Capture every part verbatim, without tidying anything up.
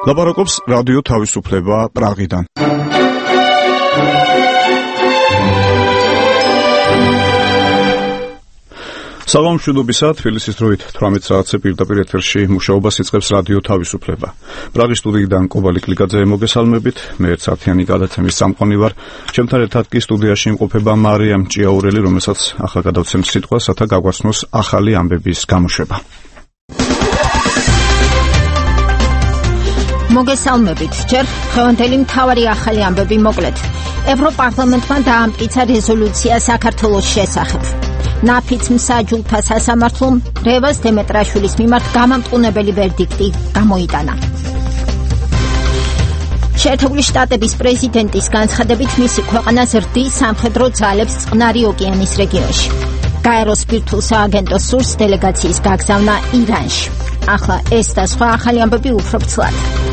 ლაპარაკობს რადიო თავისუფლება პრაღიდან. საღამომშვიდობისა, თბილისის დროით თვრამეტ საათზე პირდაპირ ეთერში მუშაობას იწყებს რადიო თავისუფლება. პრაღის სტუდიიდან კობალი კლიკაძე მოგესალმებით, მე ერთსაათიანი გადაცემის წამყვანი ვარ. ჩემთან ერთად კი სტუდიაში იმყოფება მარიამ ჭიაურელი, რომელსაც ახლა გადავცემ სიტყვას, რათა გაგვაცნოს ახალი ამბების გამოშვება. მოგესალმებით, ჯერ დღევანდელი მთავარი ახალი ამბები მოკლედ. ევროპარლამენტმა დაამტკიცა რეზოლუცია საქართველოს შესახებ. ნაფიც მსაჯულთა სასამართლომ რევაზ დემეტრაშვილის მიმართ გამამტყუნებელი ვერდიქტი გამოიტანა. შეერთებული შტატების პრეზიდენტის განცხადებით მისი ქვეყანა ზრდის სამხედრო ძალებს წყნარი ოკეანის რეგიონში. გაეროს ბირთვულ სააგენტოს სურს დელეგაციის გაგზავნა ირანში. ახლა ეს და სხვა ახალი ამბები უფრო ფცლად.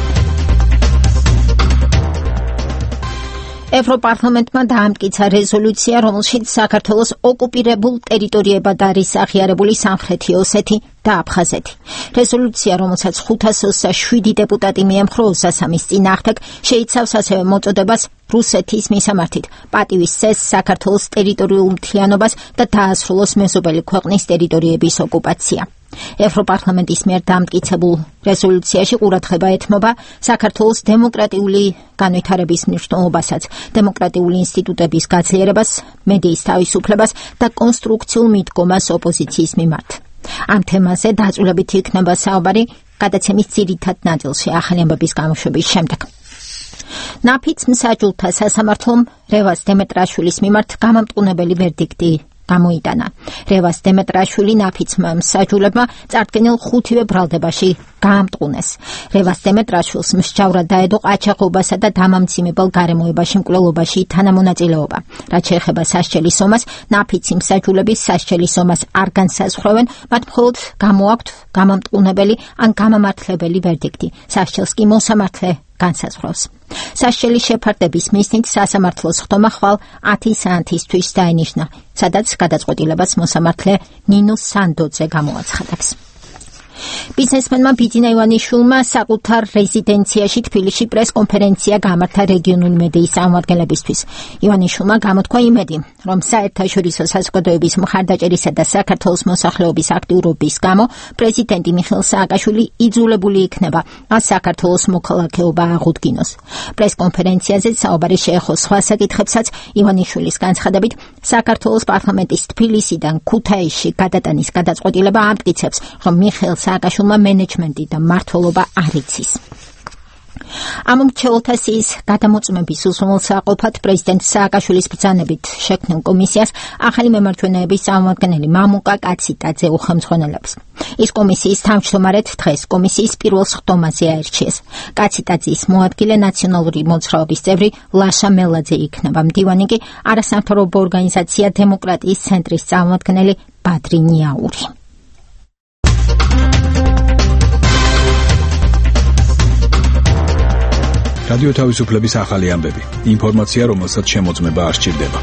ევროპარლამენტმა დაამტკიცა რეზოლუცია, რომელშიც საქართველოს ოკუპირებულ ტერიტორიებად არის აღიარებული სამხრეთი ოსეთი და აფხაზეთი. რეზოლუცია, რომელსაც ხუთას ოცდაშვიდი შვიდი დეპუტატი მიემხრო ოცდასამის წინააღმდეგ, შეიცავს ასევე მოწოდებას რუსეთის მისამართით პატივის წესს საქართველოს ტერიტორიულ მთლიანობას და დაასრულოს მეზობელი ქვეყნის ტერიტორიების ოკუპაცია. ევროპარლამენტის მიერ დამტკიცებულ რეზოლუციაში ყურადღება ეთმობა საქართველოს დემოკრატიული განვითარების მნიშვნელობასაც, დემოკრატიული ინსტიტუტების გაძლიერებას, მედიის თავისუფლებას და კონსტრუქციულ მიდგომას ოპოზიციის მიმართ. ამ თემაზე დაწვრილებით იქნება საუბარი გადაცემის ძირითად ნაწილში ახალი ამბების გამოშვების შემდეგ. ნაფიც მსაჯულთა სასამართლომ რევაზ დემეტრაშვილის მიმართ გამამტყუნებელი ვერდიქტი გამოიტანა. რევაზ დემეტრაშვილი ნაფიც მსაჯულებმა წარდგენილ ხუთივე ბრალდებაში გაამტყუნეს. რევაზ დემეტრაშვილს მსჯავრად დაედო ყაჩაღობასა და დამამძიმებელ გარემოებაში მკვლელობაში თანამონაწილეობა. რაც შეეხება სასჯელის სომას, ნაფიცი მსაჯულების სასჯელის სომას არ განსაზღვრავენ, მათ მხოლოდ გამოაქვთ გამამტყუნებელი ან გამამართლებელი ვერდიქტი. სასჯელს კი მოსამართლე განსაზღვრავს. სასჯელის შეფარდების მიზნით სასამართლოს ხდომა ხვალ ათი საათისთვის დაენიშნა, სადაც გადაწყვეტილებას მოსამართლე ნინო სანდოძე გამოაცხადებს. ბიზნესმენმა ბიძინა ივანიშვილმა საკუთარ რეზიდენციაში თბილისში პრესკონფერენცია გამართა რეგიონული მედიის წარმომადგენლებისთვის. ივანიშვილმა გამოთქვა იმედი, რომ საერთაშორისო საზოგადოების მხარდაჭერისა და საქართველოს მოსახლეობის აქტიურობის გამო პრეზიდენტი მიხეილ სააკაშვილი იძულებული იქნება საქართველოს მოქალაქეობა აღუდგინოს. პრესკონფერენციაზე საუბარი შეეხო სხვა საკითხებსაც. ივანიშვილის განცხადებით, საქართველოს პარლამენტის თბილისიდან ქუთაისში გადატანის გადაწყვეტილება ამტკიცებს, რომ მიხეილ სააკაშვილმა მენეჯმენტი და მმართველობა არ იცის. ამ მრჩეველთა სიის გადამოწმების უზრუნველსაყოფად პრეზიდენტ სააკაშვილის ბრძანებით შექმნილ კომისიას ახალი მემარჯვენეების წარმომადგენელი მამუკა კაციტაძე უხელმძღვანელებს. ის კომისიის თავმჯდომარედ დღეს კომისიის პირველ სხდომაზე აირჩიეს. კაციტაძის მოადგილე ნაციონალური მოძრაობის წევრი ლაშა მელაძე იქნება. მდივანი კი არასამთავრობო ორგანიზაცია დემოკრატიის ცენტრის წარმომადგენელი ბადრი ნიაური. რადიო თავისუფლების ახალი ამბები. ინფორმაცია, რომელსაც შემოწმება არ სჭირდება.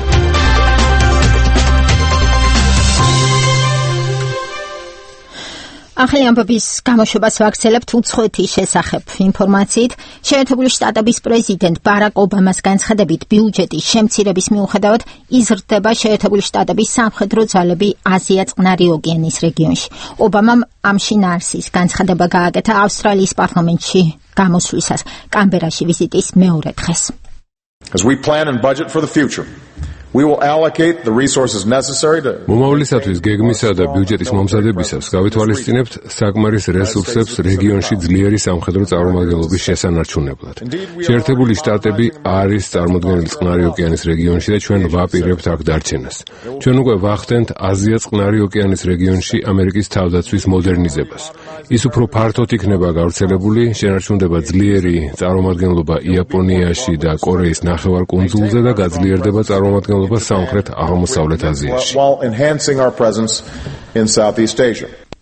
ახალი ამბების გამოშვებას ვაგრძელებთ უცხოეთის შესახებ ინფორმაციით. შეერთებული შტატების პრეზიდენტ ბარაკ ობამას განცხადებით, ბიუჯეტის შემცირების მიუხედავად იზრდება შეერთებული შტატების სამხედრო ძალები აზია წყნარი ოკეანის რეგიონში. ობამამ ამ შინაარსის განცხადება გააკეთა ავსტრალიის პარლამენტში გამოსვლისას კამბერაში ვიზიტის მეორე დღეს. As we plan and budget for the future, we will allocate the resources necessary to მომავლისათვის გეგმისა და ბიუჯეტის მომზადებისას გავითვალისწინებთ საკმარის რესურსებს რეგიონში ძლიერი სამხედრო წარმომადგენლობის შესანარჩუნებლად. შეერთებული შტატები არის წარმოდგენილი წყნარი ოკეანის რეგიონში და ჩვენ ვაპირებთ აქ დარჩენას. ჩვენ უკვე ვახდენთ აზია წყნარი ოკეანის რეგიონში ამერიკის თავდაცვის მოდერნიზებას. ის უფრო ფართოდ იქნება გავრცელებული, შენარჩუნდება ძლიერი წარმომადგენლობა იაპონიაში და კორეის ნახევარკუნძულზე და გაძლიერდება წარმომადგენლობა სამხრეთ აღმოსავლეთ აზიაში. while enhancing our presence in Southeast Asia.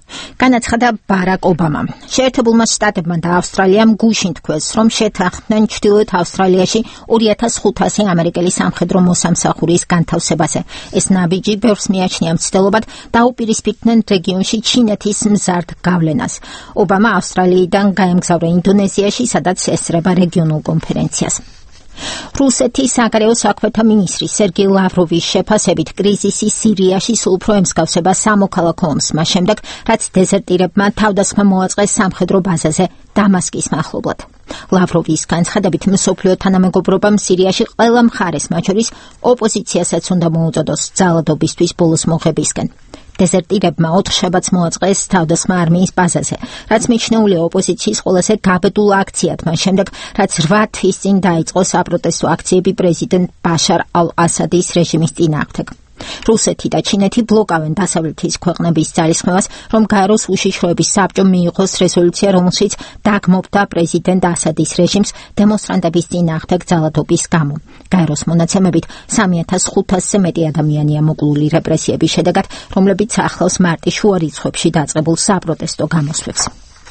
განაცხადა ბარაკ ობამამ. შეერთებულმა შტატებმა და ავსტრალიამ გუშინ თქვეს, რომ შეთანხმდნენ ჩრდილოეთ ავსტრალიაში ორი ათას ხუთასი ამერიკელი სამხედრო მოსამსახურის განთავსებაზე. ეს ნაბიჯი ბევრს მიაჩნია მცდელობად, დაუპირისპირდნენ რეგიონში ჩინეთის მზარდ გავლენას. ობამა ავსტრალიიდან გაემგზავრა ინდონეზიაში, სადაც ესწრება რეგიონულ კონფერენციას. რუსეთის საგარეო საქმეთა მინისტრი სერგეი ლავროვის შეფასებით კრიზისი სირიაში სულ უფრო ემსგავსება სამოქალაქო ომს, მას შემდეგ, რაც დეზერტირებმა თავდასხმა მოაწყეს სამხედრო ბაზაზე დამასკის მახლობლად. ლავროვის განცხადებით, მსოფლიო თანამეგობრობამ სირიაში ყველა მხარეს, მათ შორის ოპოზიციასაც უნდა მოუწოდოს ძალადობისთვის ბოლოს მოღებისკენ. დეზერტირებმა ოთხშაბათს მოაწყეს თავდასხმა არმიის ბაზაზე, რაც მიჩნეულია ოპოზიციის ყველაზე გაბედულ აქციად, მას შემდეგ, რაც რვა თვის წინ დაიწყო საპროტესტო აქციები პრეზიდენტ ბაშარ ალ-ასადის რეჟიმის წინააღმდეგ. რუსეთი და ჩინეთი ბლოკავენ დასავლეთის ქვეყნების ძალისხმევას, რომ გაეროს უშიშროების საბჭომ მიიღოს რეზოლუცია, რომელშიც დაგმობდა პრეზიდენტ ასადის რეჟიმს დემონსტრანტების წინააღმდეგ ძალადობის გამო. გაეროს მონაცემებით სამი ათას ხუთასზე მეტი ადამიანია მოკლული რეპრესიების შედეგად, რომლებიც ახლავს მარტის შუა რიცხვებში დაწყებულ საპროტესტო გამოსვლებს.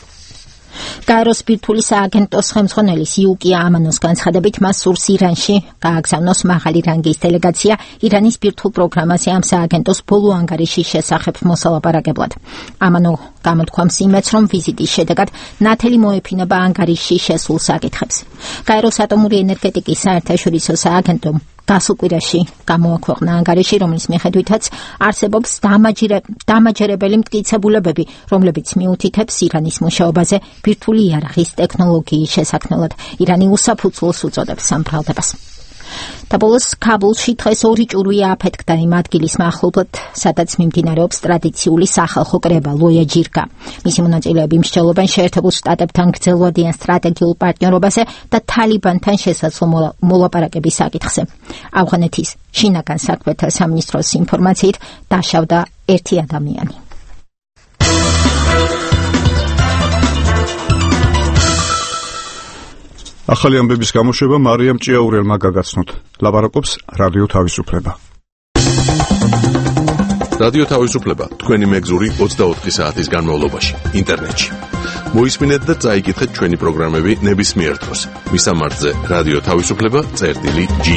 გაეროს ბირთვული სააგენტოს ხელმძღვანელის იუკი ამანოს განცხადებით, მას სურს ირანში გააგზავნოს მაღალი რანგის დელეგაცია ირანის ბირთვულ პროგრამაზე ამ სააგენტოს ბოლო ანგარიშის შესახებ მოსალაპარაკებლად. ამანო გამოთქვამს იმედს, რომ ვიზიტის შედეგად ნათელი მოეფინება ანგარიშში შესულ საკითხებს. გაეროს ატომური ენერგეტიკის საერთაშორისო სააგენტომ გასულ კვირაში გამოაქვეყნა ანგარიში, რომლის მიხედვითაც არსებობს დამაჯერებელი მტკიცებულებები, რომლებიც მიუთითებს ირანის მუშაობაზე ბირთვული იარაღის ტექნოლოგიის შესაქმნელად. ირანი უსაფუძვლოს უწოდებს ამ ბრალდებას. და ბოლოს ქაბულში დღეს ორი ჭურვი აფეთქდა იმ ადგილის მახლობლად, სადაც მიმდინარეობს ტრადიციული სახალხო კრება ლოია ჯირკა. მისი მონაწილეები მსჯელობენ შეერთებულ შტატებთან გრძელვადიან სტრატეგიულ პარტნიორობაზე და თალიბანთან შესაძლო მოლაპარაკების საკითხზე. ავღანეთის შინაგან საქმეთა სამინისტროს ინფორმაციით დაშავდა ერთი ადამიანი. ახალი ამბების გამოშვება მარიამ ჭიაურელმა გაგაცნოთ. ლაპარაკობს რადიო თავისუფლება. რადიო თავისუფლება თქვენი მეგზური ოცდაოთხი საათის განმავლობაში ინტერნეტში. მოისმინეთ და წაიკითხეთ ჩვენი პროგრამები ნებისმიერ დროს. მისამართზე რადიო თავისუფლება წერტილი ჯი.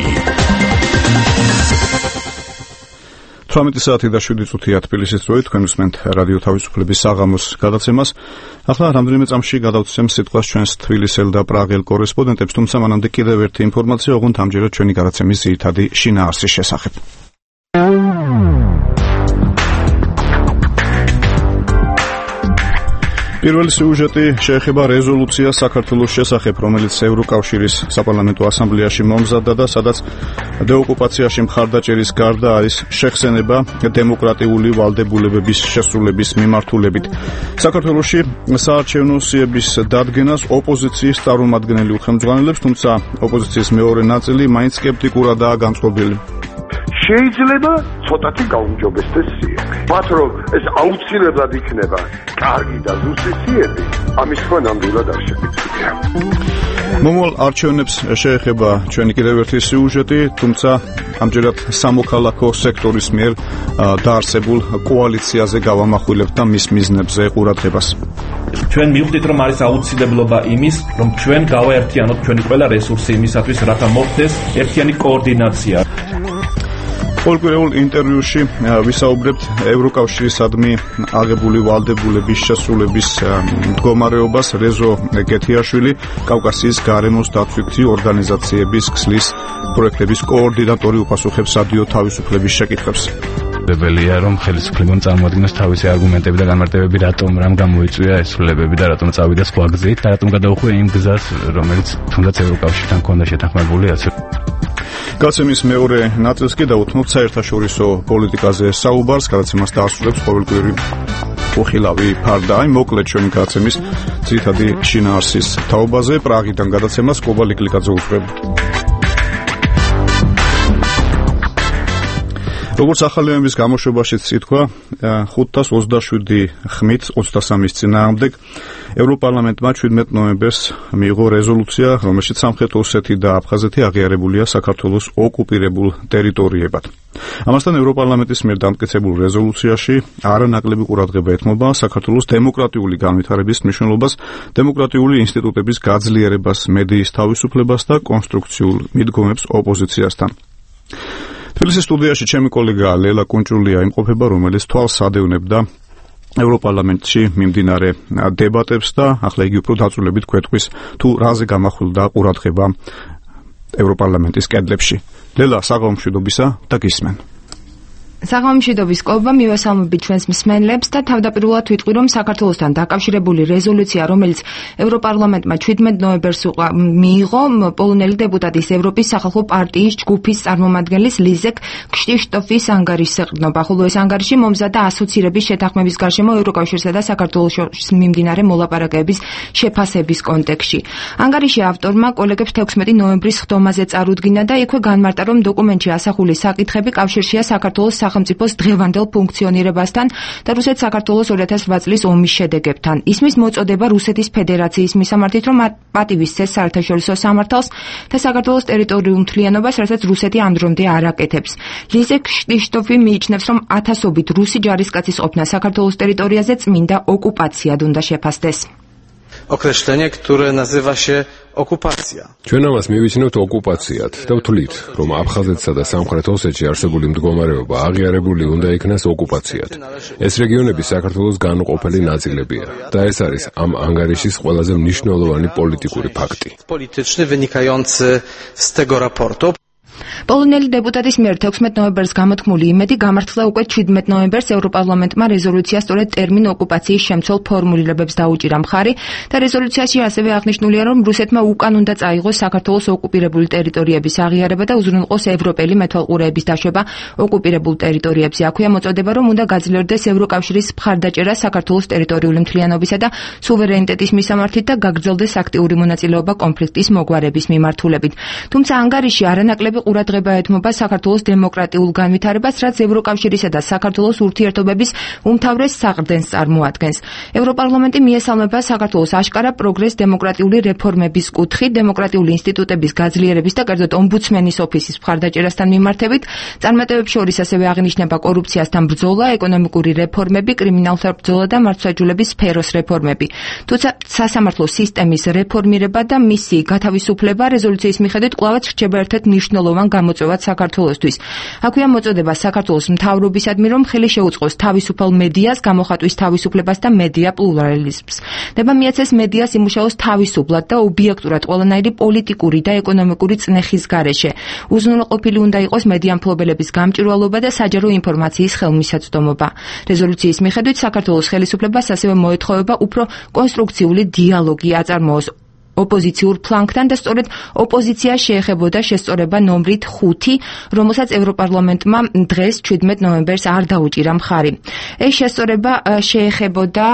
თვრამეტი საათი და შვიდი წუთია თბილისის დროით, თქვენ უსმენთ რადიო თავისუფლების საღამოს გადაცემას. ახლა რამდენიმე წამში გადავცემ სიტყვას ჩვენს თბილისელ და პრაღელ კორესპონდენტებს, თუმცა მანამდე კიდევ ერთი ინფორმაცია, ოღონდ ამჯერად ჩვენი გადაცემის ძირითადი შინაარსის შესახებ. პირველი სიუჟეტი შეეხება რეზოლუციას საქართველოს შესახებ, რომელიც ევროკავშირის საპარლამენტო ასამბლეაში მომზადდა და სადაც დეოკუპაციაში მხარდაჭერის გარდა არის შეხსენება დემოკრატიული ვალდებულებების შესრულების მიმართულებით. საქართველოში საარჩევნო სიების დადგენას ოპოზიციის წარმომადგენელი უხელმძღვანელებს, თუმცა ოპოზიციის მეორე ნაწილი მაინც სკეპტიკურადაა განწყობილი. შეიძლება ცოტათი გაუმჯობესდეს სიები. მათ რომ ეს აუცილებლად იქნება კარგი და ზუსტი სიები, ამის თქვა ნამდვილად არ შეგვიძლია. მომავალ არჩევნებს შეეხება ჩვენი კიდევ ერთი სიუჟეტი, თუმცა ამჯერად სამოქალაქო სექტორის მიერ დაარსებულ კოალიციაზე გავამახვილებთ და მის მიზნებზე ყურადღებას. ჩვენ მივხვდით, რომ არის აუცილებლობა იმის, რომ ჩვენ გავაერთიანოთ ჩვენი ყველა რესურსი იმისათვის, რათა მოხდეს ერთიანი კოორდინაცია. ყოველკვირეულ ინტერვიუში ვისაუბრებთ ევროკავშირისადმი აღებული ვალდებულების შესრულების მდგომარეობას. რეზო გეთიაშვილი, კავკასიის გარემოს დაცვითი ორგანიზაციების ქსლის პროექტების კოორდინატორი, უპასუხებს რადიო თავისუფლების შეკითხვებს. დებელია რომ ხელისუფლებამ წარმოადგინოს თავისი არგუმენტები და განმარტებები, რატომ რამ გამოიწვია ეს ცვლილებები და რატომ წავიდა სხვა გზით და რატომ გადაუხვია იმ გზას, რომელიც თუნდაც ევროკავშირთან ჰქონდა შეთანხმებული. გადაცემის მეორე ნაწილს კი დავუთმობთ საერთაშორისო პოლიტიკაზე საუბარს. გადაცემას დაასრულებს ყოველკვირი უხილავი ფარდა. აი მოკლედ ჩვენი გადაცემის ძირითადი შინაარსის თაობაზე. პრაღიდან გადაცემას კობა ლიკლიკაძე უძღვება. როგორც ახალი ომის გამოშვებაშიც ითქვა, ხუთას ოცდაშვიდი ხმით ოცდასამის წინააღმდეგ ევროპარლამენტმა ჩვიდმეტ ნოემბერს მიიღო რეზოლუცია, რომელშიც სამხრეთ ოსეთი და აფხაზეთი აღიარებულია საქართველოს ოკუპირებულ ტერიტორიებად. ამასთან ევროპარლამენტის მიერ დამტკიცებულ რეზოლუციაში არანაკლები ყურადღება ეთმობა საქართველოს დემოკრატიული განვითარების მნიშვნელობას, დემოკრატიული ინსტიტუტების გაძლიერებას, მედიის თავისუფლებას და კონსტრუქციულ მიდგომებს ოპოზიციასთან. თბილისის სტუდიაში ჩემი კოლეგა ლელა კუნჭულია იმყოფება, რომელიც თვალს ადევნებდა ევროპარლამენტში მიმდინარე დებატებს და ახლა იგი უფრო დაწვრილებით გვეტყვის თუ რაზე გამახვილდა ყურადღება ევროპარლამენტის კედლებში. ლელა, საღამომშვიდობისა და გისმენ. საღამომშვიდობის კობა მივესალმებით ჩვენს მსმენელებს და თავდაპირველად ვიტყვი, რომ საქართველოსთან დაკავშირებული რეზოლუცია, რომელიც ევროპარლამენტმა ჩვიდმეტ ნოემბერს მიიღო, პოლონელი დეპუტატის ევროპის სახალხო პარტიის ჯგუფის წარმომადგენლის ლიზეკ ქშტიშტოფის ანგარიშს ეყრდნობა, ხოლო ეს ანგარიში მომზადდა ასოცირების შეთანხმების გარშემო ევროკავშირსა და საქართველოს შორის მიმდინარე მოლაპარაკებების შეფასების კონტექსტში. ანგარიში ავტორმა კოლეგებს თექვსმეტი ნოემბრის ხდომაზე წარუდგინა და იქვე განმარტა, რომ დოკუმენტში ასახული საკითხები კავშირშია საქართველოს სახელმწიფოს დღევანდელ ფუნქციონირებასთან და რუსეთ-საქართველოს ორი ათას ოთხ წლის ომის შედეგებთან. ისმის მოწოდება რუსეთის ფედერაციის მისამართით, რომ პატივი სცეს საერთაშორისო სამართალს და საქართველოს ტერიტორიულ მთლიანობას, რასაც რუსეთი ამ დრომდე არ აკეთებს. ლიზეკ შტიშტოფი მიიჩნევს, რომ ათასობით რუსი ჯარისკაცის ყოფნა საქართველოს ტერიტორიაზე წმინდა ოკუპაციად უნდა შეფასდეს. określenie, które nazywa się okupacja. ჩვენ ამას მივიჩნევთ ოკუპაციად და ვთვლით, რომ აფხაზეთსა და სამხრეთ ოსეთში არსებული მდგომარეობა აღიარებული უნდა იქნას ოკუპაციად. ეს რეგიონები საქართველოს განუყოფელი ნაწილებია და ეს არის ამ ანგარიშის ყველაზე მნიშვნელოვანი პოლიტიკური ფაქტი. Polityczny wynikający z tego raportu. პოლონელი დეპუტატის მიერ თექვსმეტ ნოემბერს გამოთქმული იმედი გამართლა უკვე ჩვიდმეტ ნოემბერს ევროპარლამენტმა რეზოლუცია სწორედ ტერმინ ოკუპაციის შემცველ ფორმულირებებს დაუჭირა მხარი და რეზოლუციაში ასევე აღნიშნულია, რომ რუსეთმა უკან უნდა წაიღოს საქართველოს ოკუპირებული ტერიტორიების აღიარება და უზრუნველყოს ევროპელი მეთვალყურეების დაშვება ოკუპირებულ ტერიტორიებზე. აქვეა მოწოდება, რომ უნდა გაძლიერდეს ევროკავშირის მხარდაჭერა საქართველოს ტერიტორიული მთლიანობისა და სუვერენიტეტის მისამართით და გაგრძელდეს აქტიური მონაწილეობა კონფლიქტის მოგვარების მიმართულებით. თუმცა ანგარიში არანაკლები ყურადღება ეთმობა საქართველოს დემოკრატიულ განვითარებას, რაც ევროკავშირისა და საქართველოს ურთიერთობების უმთავრეს საყრდენს წარმოადგენს. ევროპარლამენტი მიესალმება საქართველოს აშკარა პროგრეს დემოკრატიული რეფორმების კუთხით, დემოკრატიული ინსტიტუტების გაძლიერების და კერძოდ ომბუდსმენის ოფისის მხარდაჭერასთან მიმართებით, წარმატებებს შორის ასევე აღინიშნება კორუფციასთან ბრძოლა, ეკონომიკური რეფორმები, კრიმინალთა ბრძოლა და მართლმსაჯულების სფეროს რეფორმები. თუმცა სასამართლო სისტემის რეფორმირება და მისი გათავისუფლება რეზოლუციის მიხედვით კვლავაც რჩება ერთ-ერთ მნიშვნელოვან გამოწვევად საქართველოსთვის. აქვეა მოწოდება საქართველოს მთავრობისადმი, რომ ხელი შეუწყოს თავისუფალ მედიას, გამოხატვის თავისუფლებას და მედია პლურალიზმს. ნება მიეცეს მედიას იმუშაოს თავისუფლად და ობიექტურად ყველანაირი პოლიტიკური და ეკონომიკური წნეხის გარეშე. უზრუნველყოფილი უნდა იყოს მედია მფლობელების გამჭვირვალობა და საჯარო ინფორმაციის ხელმისაწვდომობა. რეზოლუციის მიხედვით საქართველოს ხელისუფლებას ასევე მოეთხოვება უფრო კონსტრუქციული დიალოგი აწარმოოს ოპოზიციურ ფლანგთან და სწორედ ოპოზიცია შეეხებოდა შესწორება ნომრით ხუთი, რომელსაც ევროპარლამენტმა დღეს ჩვიდმეტ ნოემბერს არ დაუჭირა მხარი. ეს შესწორება შეეხებოდა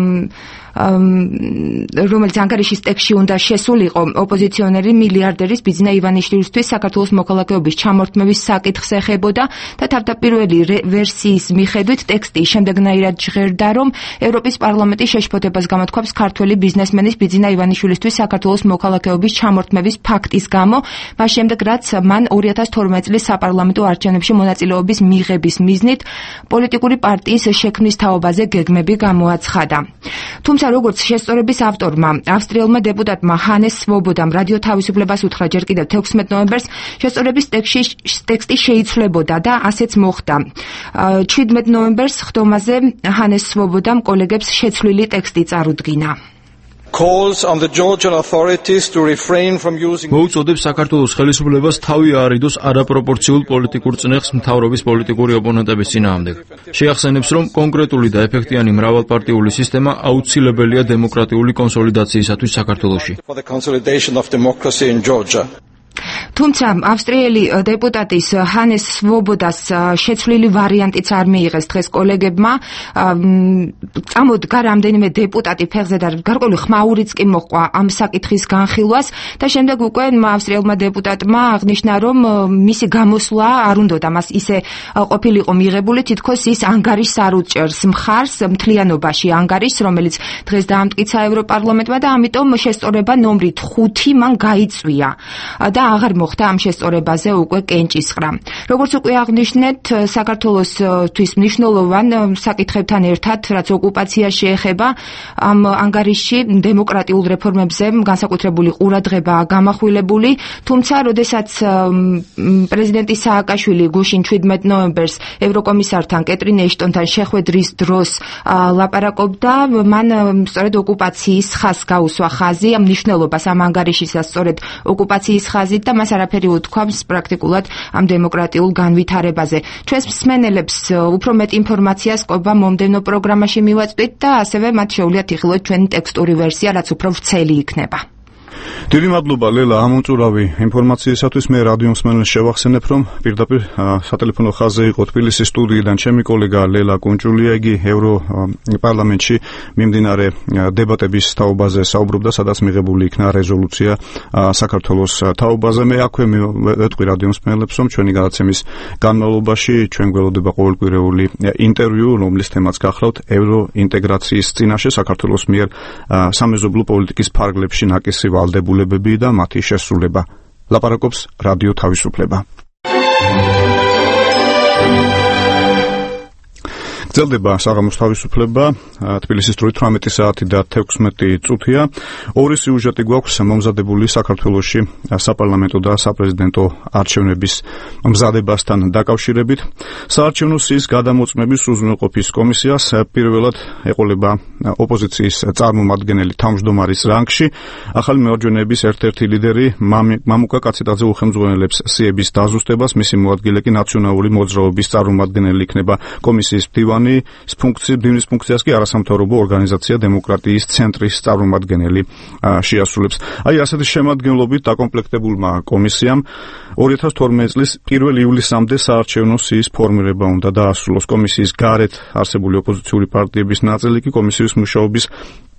რომელიც ანგარიშის ტექსტში უნდა შესულიყო ოპოზიციონერი მილიარდერის ბიძინა ივანიშვილისთვის საქართველოს მოქალაქეობის ჩამორთმევის საკითხს ეხებოდა და თავდაპირველი ვერსიის მიხედვით ტექსტი შემდეგნაირად ჟღერდა, რომ ევროპის პარლამენტი შეშფოთებას გამოთქვამს ქართველი ბიზნესმენის ბიძინა ივანიშვილისთვის საქართველოს მოქალაქეობის ჩამორთმევის ფაქტის გამო, მას შემდეგ რაც მან ორი ათას თორმეტი წლის საპარლამენტო არჩევნებში მონაწილეობის მიღების მიზნით პოლიტიკური პარტიის შექმნის თაობაზე გეგმები გამოაცხადა. თუმცა როგორც შესწორების ავტორმა, ავსტრიელმა დეპუტატმა ჰანეს სვობოდამ რადიო თავისუფლებას უთხრა ჯერ კიდევ თექვსმეტ ნოემბერს, შესწორების ტექსტი შეიცვლებოდა და ასეც მოხდა. ჩვიდმეტ ნოემბერს ხდომაზე ჰანეს სვობოდამ კოლეგებს შეცვლილი ტექსტი წარუდგინა. calls on the Georgian authorities to refrain from using მოუწოდებს საქართველოს ხელისუფლებას თავი აარიდოს არაპროპორციულ პოლიტიკურ წნეხს მთავრობის პოლიტიკური ოპონენტების წინააღმდეგ. შეახსენებს, რომ კონკრეტული და ეფექტიანი მრავალპარტიული სისტემა აუცილებელია დემოკრატიული კონსოლიდაციისათვის საქართველოში. თუმცა ავსტრიელი დეპუტატის ჰანეს სვობოდას შეცვლილი ვარიანტიც არ მიიღეს დღეს კოლეგებმა. წამოდგა რამდენიმე დეპუტატი ფეხზე და გარკვეული ხმაურიც კი მოჰყვა ამ საკითხის განხილვას და შემდეგ უკვე ავსტრიელმა დეპუტატმა აღნიშნა, რომ მისი გამოსვლა არ უნდოდა მას ისე ყოფილიყო მიღებული, თითქოს ის ანგარიშს არ უჭერს მხარს მთლიანობაში ანგარიშს, რომელიც დღეს დაამტკიცა ევროპარლამენტმა და ამიტომ შესწორება ნომრით ხუთი მან გაიწვია და აღარ მოხდა ამ შესწორებაზე უკვე კენჭისყრა. როგორც უკვე აღნიშნეთ, საქართველოსთვის მნიშვნელოვან საკითხებთან ერთად, რაც ოკუპაციას შეეხება, ამ ანგარიში დემოკრატიულ რეფორმებზე განსაკუთრებული ყურადღებაა გამახვილებული, თუმცა როდესაც პრეზიდენტი სააკაშვილი გუშინ შვიდმეტ ნოემბერს ევროკომისართან კეტრინ ეშტონთან შეხვედრის დროს ლაპარაკობდა, მან სწორედ ოკუპაციის ხაზს გაუსვა ხაზი, ამ მნიშვნელობას ამ ანგარიშისა სწორედ ოკუპაციის ხაზით და მას არაფერი უთქვამს პრაქტიკულად ამ დემოკრატიულ განვითარებაზე. ჩვენს მსმენელებს უფრო მეტ ინფორმაციას ყობა მომდევნო პროგრამაში მივაწვდით და ასევე მათ შეუძლიათ იხილოთ ჩვენი ტექსტური ვერსია, რაც უფრო ვრცელი იქნება. დიდი მადლობა ლელა ამ უწურავი ინფორმაციისათვის. მე რადიო მსმენელს შევახსენებ, რომ პირდაპირ სატელეფონო ხაზზე იყო თბილისის სტუდიიდან ჩემი კოლეგა ლელა კუნჭულია. იგი ევროპარლამენტში მიმდინარე დებატების თაობაზე საუბრობდა, სადაც მიღებული იქნა რეზოლუცია საქართველოს თაობაზე. მე აქვე მივეტყვი რადიო მსმენელებს, რომ ჩვენი გადაცემის განმავლობაში ჩვენ გველოდება ყოველკვირეული ინტერვიუ, რომლის თემაც გახლავთ ევროინტეგრაციის წინაშე საქართველოს მიერ სამეზობლო პოლიტიკის ფარგლებში ნაკისი ვალდებულებები და მათი შესრულება. ლაპარაკობს რადიო თავისუფლება. გრძელდება საღამოს თავისუფლება. თბილისის დროით თვრამეტი საათი და თექვსმეტი წუთია. ორი სიუჟეტი გვაქვს მომზადებული საქართველოში საპარლამენტო და საპრეზიდენტო არჩევნების მზადებასთან დაკავშირებით. საარჩევნო სიის გადამოწმების უზრუნველყოფის კომისიას პირველად ეყოლება ოპოზიციის წარმომადგენელი თავმჯდომარის რანგში. ახალი მეორჯენეების ერთ-ერთი ლიდერი მამუკა კაცეტაძე უხელმძღვანელებს სიების დაზუსტებას, მისი მოადგილე კი ნაციონალური მოძრაობის წარმომადგენელი იქნება. კომისიის მდივანი ფუნქციის ფუნქციას კი არასამთავრობო ორგანიზაცია დემოკრატიის ცენტრის წარმომადგენელი შეასრულებს. აი ასეთი შემადგენლობით დაკომპლექტებულმა კომისიამ ორი ათას თორმეტი წლის პირველ ივლისამდე საარჩევნო სიის ფორმირება უნდა დაასრულოს. კომისიის გარეთ არსებული ოპოზიციური პარტიების ნაწილი კი კომისიის მუშაობის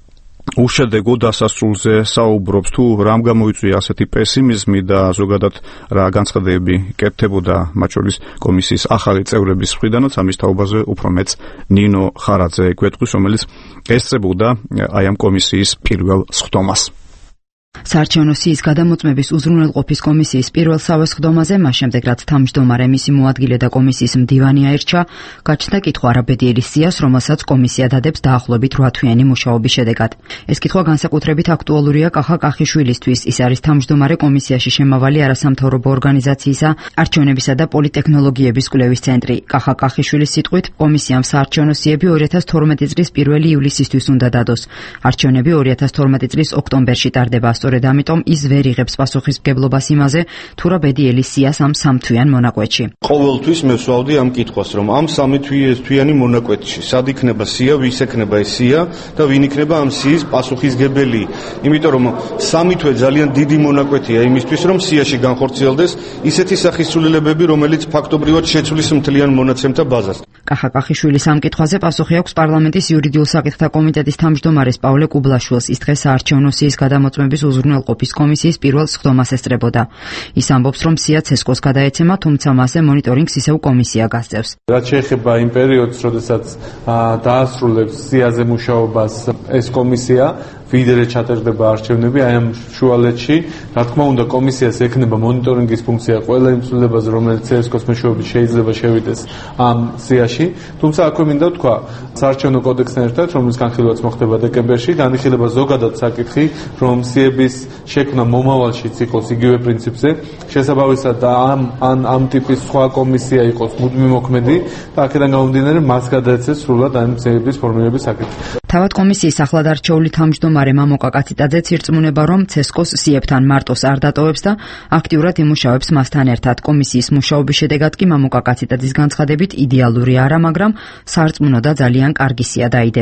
უშედეგო დასასრულზე საუბრობს. თუ რამ გამოიწვია ასეთი პესიმიზმი და ზოგადად რა განცხადებები კეთდებოდა მათ შორის კომისიის ახალი წევრების მხრიდანაც, ამის თაობაზე უფრო მეც ნინო ხარაძე გვეტყვის, რომელიც ესწრებოდა აი ამ კომისიის პირველ სხდომას. საარჩევნო სიის გადამოწმების უზრუნველყოფის კომისიის პირველ სავე სხდომაზე მას შემდეგ რაც თავმჯდომარე, მისი მოადგილე და კომისიის მდივანი აირჩა, გაჩნდა კითხვა არაბედიელის სიას, რომელსაც კომისია დადებს დაახლოებით რვა თვიანი მუშაობის შედეგად. ეს კითხვა განსაკუთრებით აქტუალურია კახა კახიშვილისთვის. ის არის თავმჯდომარე კომისიაში შემავალი არასამთავრობო ორგანიზაციისა არჩევნებისა და პოლიტექნოლოგიების კვლევის ცენტრი. კახა კახიშვილის სიტყვით, კომისიამ საარჩევნო სიები ორი ათას თორმეტი წლის პირველი ივლისისთვის უნდა დადოს. არჩევნები ორი ათას თორმეტი წლის ოქტომბერში ტარდება. სწორედ ამიტომ ის ვერ იღებს პასუხისმგებლობას იმაზე, თუ რა ბედიელი სიას ამ სამთვიან მონაკვეთში. ყოველთვის მე ვსვავდი ამ კითხვას, რომ ამ სამი თვიანი მონაკვეთში სად იქნება სია, ვის ექნება ეს სია და ვინ იქნება ამ სიის პასუხისმგებელი. იმიტომ რომ სამი თვე ძალიან დიდი მონაკვეთია იმისთვის, რომ სიაში განხორციელდეს ისეთი სახის ცვლილებები, რომელიც ფაქტობრივად შეცვლის მთლიან მონაცემთა ბაზას. კახა კახიშვილის ამ კითხვაზე პასუხი აქვს პარლამენტის იურიდიულ საკითხთა კომიტეტის თავმჯდომარეს პავლე კუბლაშვილს. ის დღეს საარჩევნო სიის გადამოწმების უზრუნველყოფის კომისიის პირველ სხდომას ესწრებოდა. ის ამბობს, რომ სია ცესკოს გადაეცემა, თუმცა მასზე მონიტორინგს ისევ კომისია გასწევს. რაც შეეხება იმ პერიოდს, როდესაც დაასრულებს სიაზე მუშაობას ეს კომისია, ვიდრე ჩატარდება არჩევნები, აი ამ შუალედში, რა თქმა უნდა, კომისიას ექნება მონიტორინგის ფუნქცია ყველა იმ ცვლილებაზე, რომელიც ცესკოს მეშვეობით შეიძლება შევიდეს ამ სიაში. თუმცა აქვე მინდა ვთქვა, საარჩევნო კოდექსთან ერთად, რომლის განხილვაც მოხდება დეკემბერში, განიხილება ზოგადად საკითხი, რომ სიების შექმნა მომავალშიც იყოს იგივე პრინციპზე, შესაბამისად და ამ ან ამ ტიპის სხვა კომისია იყოს მუდმივ მოქმედი და აქედან გამომდინარე მას გადაეცეს სრულად ამ სიების ფორმირების საკითხი. თავად კომისიის ახლად არჩეული თავმჯდომარე მამუკა კაციტაძეც ირწმუნება, რომ ცესკოს სიებთან მარტოს არ დატოვებს და აქტიურად იმუშავებს მასთან ერთად. კომისიის მუშაობის შედეგად კი მამუკა კაციტაძის განცხადებით იდეალური არა, მაგრამ სარწმუნო და ძალიან კარგი სია დაიდება.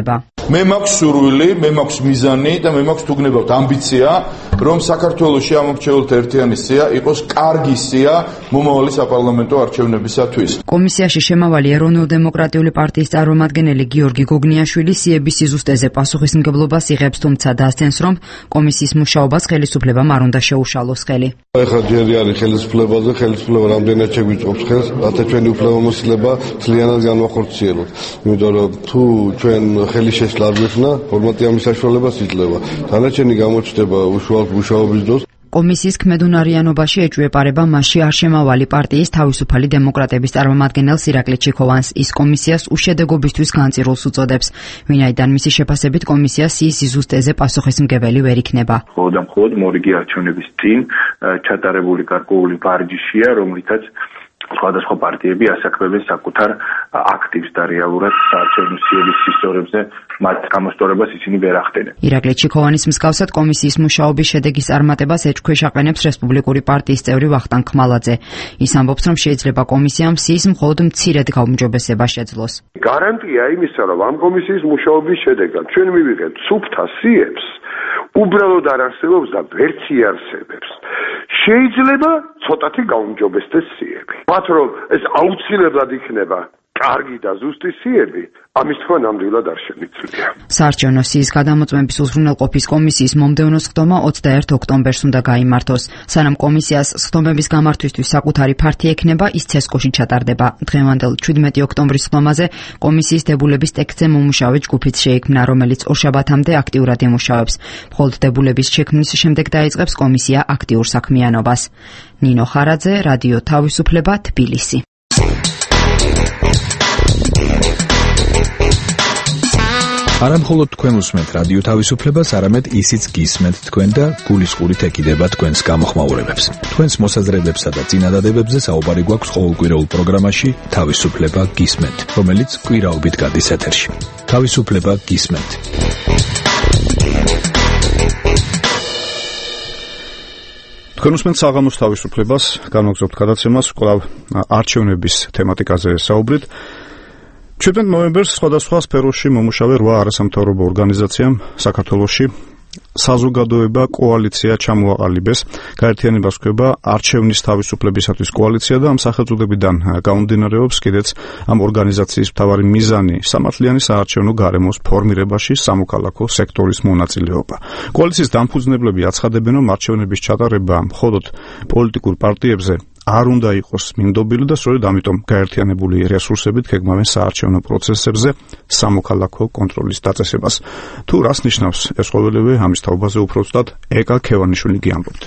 მე მაქვს სურვილი, მე მაქვს მიზანი და მე მაქვს თუგნებავთ ამბიცია, რომ საქართველოში ამორჩეულთა ერთიანი სია იყოს კარგი სია მომავალი საპარლამენტო არჩევნებისათვის. კომისიაში შემავალი ეროვნულ-დემოკრატიული პარტიის წარმომადგენელი გიორგი გოგნიაშვილი სიების სიზუსტეზე პასუხისმგებლობას იღებს, თუმცა დასცენს, რომ კომისიის მუშაობას ხელისუფლებამ არ უნდა შეუშალოს ხელი. ეხლა ჯერი არის ხელისუფლებაზე, ხელისუფლება რამდენად შეგვიწყობს ხელს, რათა ჩვენი უფლებამოსილება ძალიანად განვახორციელოთ. იმიტომ რომ თუ ჩვენ ხელი შეშლა არ გვექნა, ფორმატი ამის საშუალებას იძლევა. დანარჩენი გამოჩნდება უშუალოდ მუშაობის დროს. კომისიის ქმედუნარიანობაში ეჭვეპარება მასში არ შემავალი პარტიის თავისუფალი დემოკრატების წარმომადგენელს ირაკლი ჩიქოვანს. ის კომისიას უშედეგობისთვის განწირულს უწოდებს, ვინაიდან მისი შეფასებით კომისია სიის სიზუსტეზე პასუხისმგებელი ვერ იქნება. მხოლოდ და მხოლოდ მორიგი არჩევნების წინ ჩატარებული გარკვეული ვარჯიშია, რომლითაც სხვადასხვა პარტიები ასაკრებენ საკუთარ აქტივს და რეალურად საარჩევნო სიების სისტორებზე მათ გამოსწორებას ისინი ვერ ახდენენ. ირაკლი ჩიქოვანის მსგავსად კომისიის მუშაობის შედეგის წარმატებას ეჭქვეშ აყენებს რესპუბლიკური პარტიის წევრი ვახტანგ ხმალაძე. ის ამბობს, რომ შეიძლება კომისიამ სიის მხოლოდ მცირედ გაუმჯობესება შეძლოს. გარანტია იმისა, რომ ამ კომისიის მუშაობის შედეგად ჩვენ მივიღებთ სუფთა სიებს, უბრალოდ არ არსებობს და ვერც იარსებებს. შეიძლება ცოტათი გაუმჯობესდეს სიები. მათ რომ ეს აუცილებლად იქნება კარგი და ზუსტი სიები, ამის თქვა ნამდვილად არ შემიძლია. საარჩევნო სიის გადამოწმების უზრუნველყოფის კომისიის მომდევნო სხდომა ოცდაერთ ოქტომბერს უნდა გაიმართოს. სანამ კომისიას სხდომების გამართვისთვის საკუთარი ფართი ექნება, ის ცესკოში ჩატარდება. დღევანდელ შვიდმეტი ოქტომბრის სხდომაზე კომისიის დებულების ტექსტზე მომუშავე ჯგუფიც შეიქმნა, რომელიც ორშაბათამდე აქტიურად იმუშავებს. მხოლოდ დებულების შექმნის შემდეგ დაიწყებს კომისია აქტიურ საქმიანობას. ნინო ხარაძე, რადიო თავისუფლება, თბილისი. არა მხოლოდ თქვენ უსმენთ რადიო თავისუფლებას, არამედ ისიც გისმენთ თქვენ და გულისყურით ეკიდება თქვენს გამოხმაურებებს. თქვენს მოსაზრებებსა და წინადადებებზე საუბარი გვაქვს ყოველკვირეულ პროგრამაში თავისუფლება გისმენთ, რომელიც კვირაობით გადის ეთერში. თავისუფლება გისმენთ. თქვენ უსმენთ საღამოს თავისუფლებას, განვაგრძობთ გადაცემას, კვლავ არჩევნების თემატიკაზე საუბრით. შვიდმეტ ნოემბერს სხვადასხვა სფეროში მომუშავე რვა არასამთავრობო ორგანიზაციამ საქართველოში საზოგადოება კოალიცია ჩამოაყალიბეს. გაერთიანებას ხვდება არჩევნის თავისუფლებისათვის კოალიცია და ამ სახელწოდებიდან გაუმდინარეობს კიდეც ამ ორგანიზაციის მთავარი მიზანი სამართლიანი საარჩევნო გარემოს ფორმირებაში სამოქალაქო სექტორის მონაწილეობა. კოალიციის დამფუძნებლები აცხადებენ, რომ არჩევნების ჩატარება მხოლოდ პოლიტიკურ პარტიებზე არ უნდა იყოს მინდობილი და სწორედ ამიტომ გაერთიანებული რესურსებით გეგმავენ საარჩევნო პროცესებზე სამოქალაქო კონტროლის დაწესებას. თუ რას ნიშნავს ეს ყოველივე, ამის თაობაზე უფრო ზუსტად ეკა ქევანიშვილი გიამბობთ.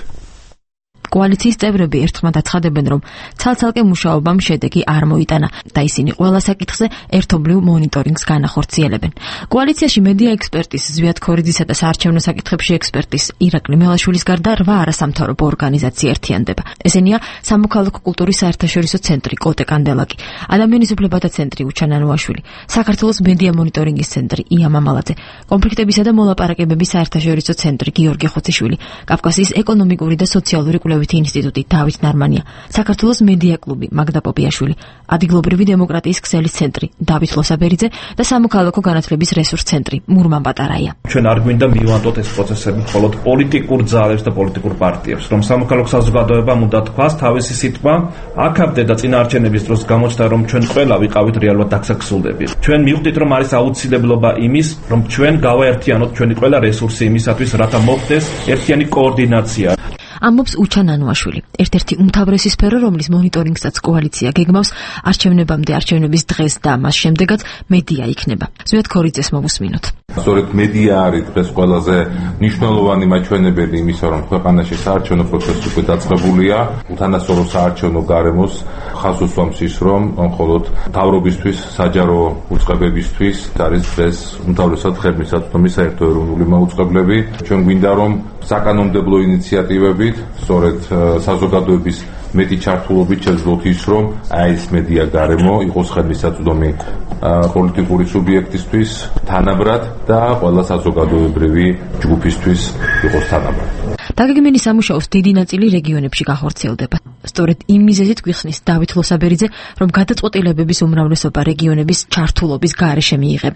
კოალიციის წევრები ერთხმად აცხადებენ, რომ ცალ-ცალკე მუშაობამ შედეგი არ მოიტანა და ისინი ყველა საკითხზე ერთობლივ მონიტორინგს განახორციელებენ. კოალიციაში მედია ექსპერტის ზვიად ქორიძისა და საარჩევნო საკითხებში ექსპერტის ირაკლი მელაშვილის გარდა რვა არასამთავრობო ორგანიზაცია ერთიანდება. ესენია სამოქალაქო კულტურის საერთაშორისო ცენტრი კოტე კანდელაკი, ადამიანის უფლებათა ცენტრი უჩან ანუაშვილი, საქართველოს მედია მონიტორინგის ცენტრი ია მამალაძე, კონფლიქტებისა და მოლაპარაკებების საერთაშორისო ცენტრი გიორგი ხოციშვილი, კავკასიის ეკონომიკური და სოციალური ინსტიტუტი დავით ნარმანია, საქართველოს მედია კლუბი მაგდა პოპიაშვილი, ადგილობრივი დემოკრატიის ქსელის ცენტრი დავით ლოსაბერიძე და სამოქალაქო განათლების რესურს ცენტრი მურმან პატარაია. ჩვენ არ გვინდა მივანდოთ ეს პროცესები მხოლოდ პოლიტიკურ ძალებს და პოლიტიკურ პარტიებს, რომ სამოქალაქო საზოგადოებამ უნდა თქვას თავისი სიტყვა, აქამდე და წინაარჩევნების დროს გამოჩნდა, რომ ჩვენ ყველა ვიყავით რეალურად დაგსაქსულდები. ჩვენ მივხვდით, რომ არის აუცილებლობა იმის, რომ ჩვენ გავაერთიანოთ ჩვენი ყველა რესურსი იმისათვის, რათა მოხდეს ერთიანი კოორდინაცია. ამბობს უჩან ანუაშვილი. ერთ-ერთი უმთავრესი სფერო, რომლის მონიტორინგსაც კოალიცია გეგმავს, არჩევნებამდე, არჩევნების დღეს და მას შემდეგაც მედია იქნება. ზვიად ქორიძეს მოვუსმინოთ. სწორედ მედია არის დღეს ყველაზე მნიშვნელოვანი მაჩვენებელი იმისა, რომ ქვეყანაში საარჩევნო პროცესი უკვე დაწყებულია. უთანასწორო საარჩევნო გარემოს ხაზს უსვამს ის, რომ მხოლოდ მთავრობისთვის, საჯარო უწყებებისთვის არის დღეს უმთავრესად ხელმისაწვდომი საერთოეროვნული მაუწყებლები. ჩვენ გვინდა, რომ საკანონმდებლო ინიციატივები სწორედ საზოგადოების მეტი ჩართულობით შეძლოთ ის, რომ აი ეს მედია გარემო იყოს ხელმისაწვდომი პოლიტიკური სუბიექტისთვის თანაბრად და ყველა საზოგადოებრივი ჯგუფისთვის იყოს თანაბრად. დაგეგმილი სამუშაოს დიდი ნაწილი რეგიონებში გახორციელდება. სწორედ იმ მიზეზით გვიხსნის დავით ლოსაბერიძე, რომ გადაწყვეტილებების უმრავლესობა რეგიონების ჩართულობის გარეშე მიიღება.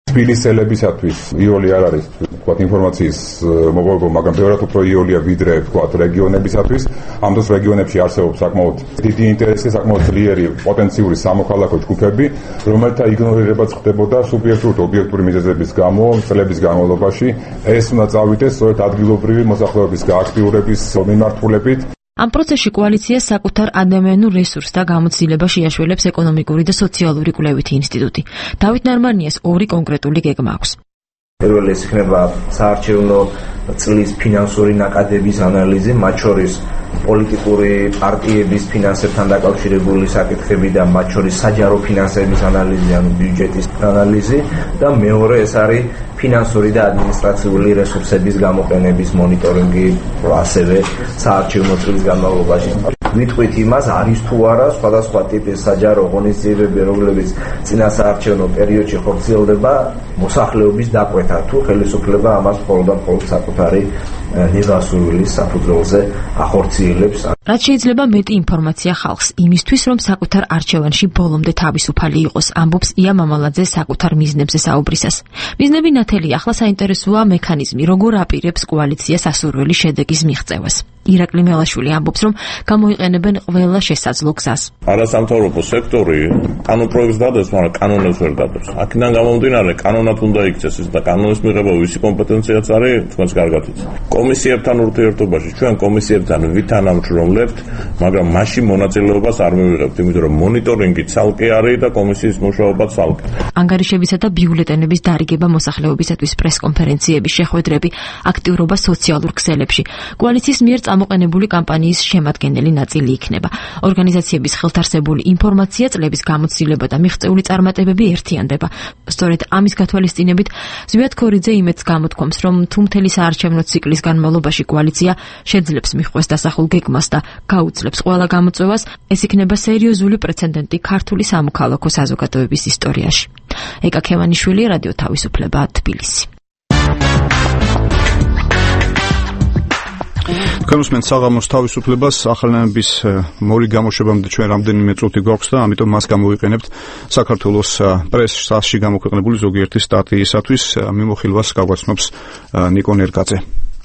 თბილისელებისათვის იოლი არ არის თქვათ ინფორმაციის მოპოვება, მაგრამ ბევრად უფრო იოლია ვიდრე თქვათ რეგიონებისათვის. ამ დროს რეგიონებში არსებობს საკმაოდ დიდი ინტერესი, საკმაოდ ძლიერი პოტენციური სამოქალაქო ჯგუფები, რომელთა იგნორირებაც ხდებოდა სუბიექტური ობიექტური მიზეზების გამო წლების განმავლობაში. ეს უნდა წავიდეს სწორედ ადგილობრივი მოსახლეობის გააქტიურების მიმართულებით. ამ პროცესში კოალიციას საკუთარ ადამიანურ რესურსს და გამოცდილებას შეაშველებს ეკონომიკური და სოციალური კვლევითი ინსტიტუტი. დავით ნარმანიას ორი კონკრეტული გეგმა აქვს. პირველი ეს იქნება საარჩევნო წლის ფინანსური ნაკადების ანალიზი, მათ შორის პოლიტიკური პარტიების ფინანსებთან დაკავშირებული საკითხები და მათ შორის საჯარო ფინანსების ანალიზი, ანუ ბიუჯეტის ანალიზი და მეორე ეს არის ფინანსური და ადმინისტრაციული რესურსების გამოყენების მონიტორინგი, ასევე საარჩევნო წლის განმავლობაში. ვიტყვით იმას, არის თუ არა სხვადასხვა ტიპის საჯარო ღონისძიებები, რომლებიც წინა საარჩევნო პერიოდში ხორციელდება, მოსახლეობის დაკვეთა თუ ხელისუფლება ამას მხოლოდ და მხოლოდ საკუთარი ნებასურვილის საფუძველზე ახორციელებს. რაც შეიძლება მეტი ინფორმაცია ხალხს იმისთვის, რომ საკუთარ არჩევანში ბოლომდე თავისუფალი იყოს, ამბობს ია მამალაძე საკუთარ მიზნებზე საუბრისას. მიზნები ნათელია, ახლა საინტერესოა მექანიზმი, როგორ აპირებს კოალიციას ასურველი შედეგის მიღწევას. ირაკლი მელაშვილი ამბობს, რომ გამოიყენებენ ყველა შესაძლო გზას. არასამთავრობო სექტორი კანონპროექტს დადებს, მაგრამ კანონებს ვერ დადებს. აქედან გამომდინარე, კანონად უნდა იქცეს და კანონის მიღება ვისი კომპეტენციაც არის, თქვენს კარგად იცით. კომისიებთან ურთიერთობაში ჩვენ კომისიებთან ვითანამშრომლებთ, მაგრამ მაშინ მონაწილეობას არ მივიღებთ, იმიტომ რომ მონიტორინგი ცალკე არის და კომისიის მუშაობა ცალკე. ანგარიშებისა და ბიულეტენების დარიგება მოსახლეობისათვის პრესკონფერენციების შეხვედრები, აქტიურობა სოციალურ ქსელებში. კოალიციის მიერ წამოყენებული კამპანიის შემადგენელი ნაწილი იქნება. ორგანიზაციების ხელთარსებული ინფორმაცია, წლების გამოცდილება და მიღწეული წარმატებები ერთიანდება. სწორედ ამის გათვალისწინებით ზვიად ქორიძე იმედს გამოთქვამს, რომ თუ მთელი საარჩევნო ციკლის განმავლობაში კოალიცია შეძლებს მიხვეს დასახულ გეგმას და გაუძლებს ყველა გამოწვევას, ეს იქნება სერიოზული პრეცედენტი ქართული სამოქალაქო საზოგადოების ისტორიაში. ეკა ქევანიშვილი, რადიო თავისუფლება, თბილისი. ქემუსმენ საღამოს თავისუფლებას ახალნაირების მორი გამოშვებამდე ჩვენ რამდენიმე წუთი გვაქვს და ამიტომ მას გამოვიყენებთ საქართველოს პრესაში გამოქვეყნებული ზოგიერთი სტატიისათვის. მიმოხილვას გაგვაცნობს ნიკო ნერგაძე.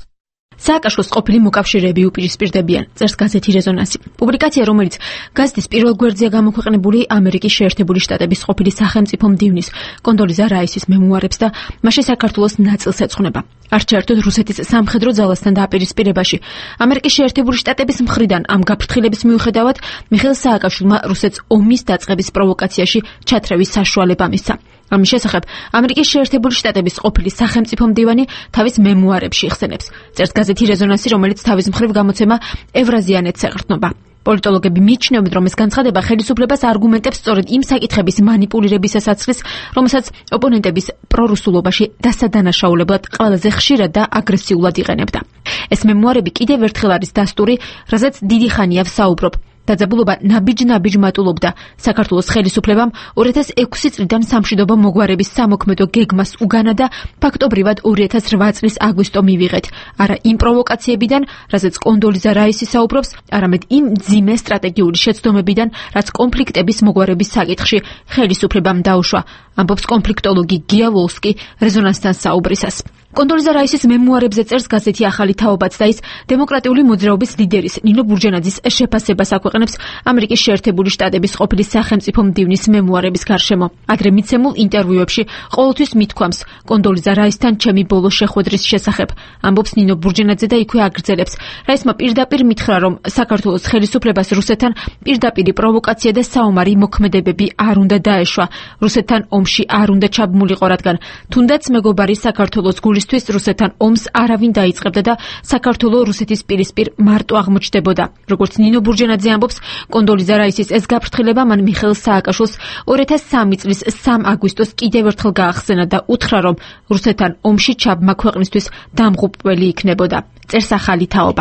სააკაშვილს ყოფილი მოკავშირეები უპირისპირდებიან, წერს გაზეთი რეზონანსი. პუბლიკაცია, რომელიც გაზეთის პირველ გვერდზეა გამოქვეყნებული ამერიკის შეერთებული შტატების ყოფილი სახელმწიფო მდივნის კონდოლიზა რაისის მემუარებს და მასში საქართველოს ნაწილს ეძღვნება. არ ჩაერთოდ რუსეთის სამხედრო ძალასთან დაპირისპირებაში. ამერიკის შეერთებული შტატების მხრიდან ამ გაფრთხილების მიუხედავად მიხეილ სააკაშვილმა რუსეთს ომის დაწყების პროვოკაციაში ჩათრევის საშუალება მისცა. ამის შესახებ ამერიკის შეერთებული შტატების ყოფილი სახელმწიფო მდივანი თავის მემუარებში იხსენებს. წერს გაზეთი რეზონანსი, რომელიც თავის მხრივ გამოცემა ევრაზიანეთს ეყრდნობა. პოლიტოლოგები მიიჩნევენ, რომ ეს განცხადება ხელისუფლებას არგუმენტებს სწორედ იმ საკითხების მანიპულირებისას აცხლის, რომელსაც ოპონენტების პრორუსულობაში დასადანაშაულებად ყველაზე ხშირად და აგრესიულად იყენებდა. ეს მემუარები კიდევ ერთხელ არის დასტური, რასაც დიდი ხანია ვსაუბრობ. დაძაბულობა ნაბიჯ-ნაბიჯ მატულობდა საქართველოს ხელისუფლებამ ორი ათას ექვსი წლიდან სამშვიდობო მოგვარების სამოქმედო გეგმას უგანა და ფაქტობრივად ორი ათას რვა წლის აგვისტო მივიღეთ. არა იმ პროვოკაციებიდან, რასაც კონდოლიზა რაისი საუბრობს, არამედ იმ მძიმე სტრატეგიული შეცდომებიდან, რაც კონფლიქტების მოგვარების საკითხში ხელისუფლებამ დაუშვა, ამბობს კონფლიქტოლოგი გია ვოლსკი რეზონანსთან საუბრისას. კონდოლიზა რაისის მემუარებზე წერს გაზეთი ახალი თაობაც და ის დემოკრატიული მოძრაობის ლიდერის ნინო ბურჯენაძის შეფასებას აქვეყნებს ამერიკის შეერთებული შტატების ყოფილი სახელმწიფო მდივნის მემუარების გარშემო. ადრე მიცემულ ინტერვიუებში ყოველთვის მithქვამს კონდოლიზა რაისთან ჩემი ბოლო შეხვედრის შესახებ, ამბობს ნინო ბურჯენაძე და იქვე აგრძელებს. რაისმა პირდაპირ მითხრა, რომ საქართველოს ხელისუფლებას რუსეთთან პირდაპირი პროვოკაცია და საომარი მოქმედებები არ უნდა დაეშვა, რუსეთთან ომში არ უნდა ჩაბმულიყო, რადგან თუნდაც მეგობარი საქართველოს გულისთვის რუსეთთან ომს არავინ დაიწყებდა და საქართველო რუსეთის პირისპირ მარტო აღმოჩნდებოდა. როგორც ნინო ბურჯენაძე ამბობს, კონდოლიზა რაისის ეს გაფრთხილება მან მიხეილ სააკაშვილს ორი ათას სამი წლის სამი აგვისტოს კიდევ ერთხელ გაახსენა და უთხრა, რომ რუსეთთან ომში ჩაბმა ქვეყნისთვის დამღუპველი იქნებოდა. წერს ახალი თაობა.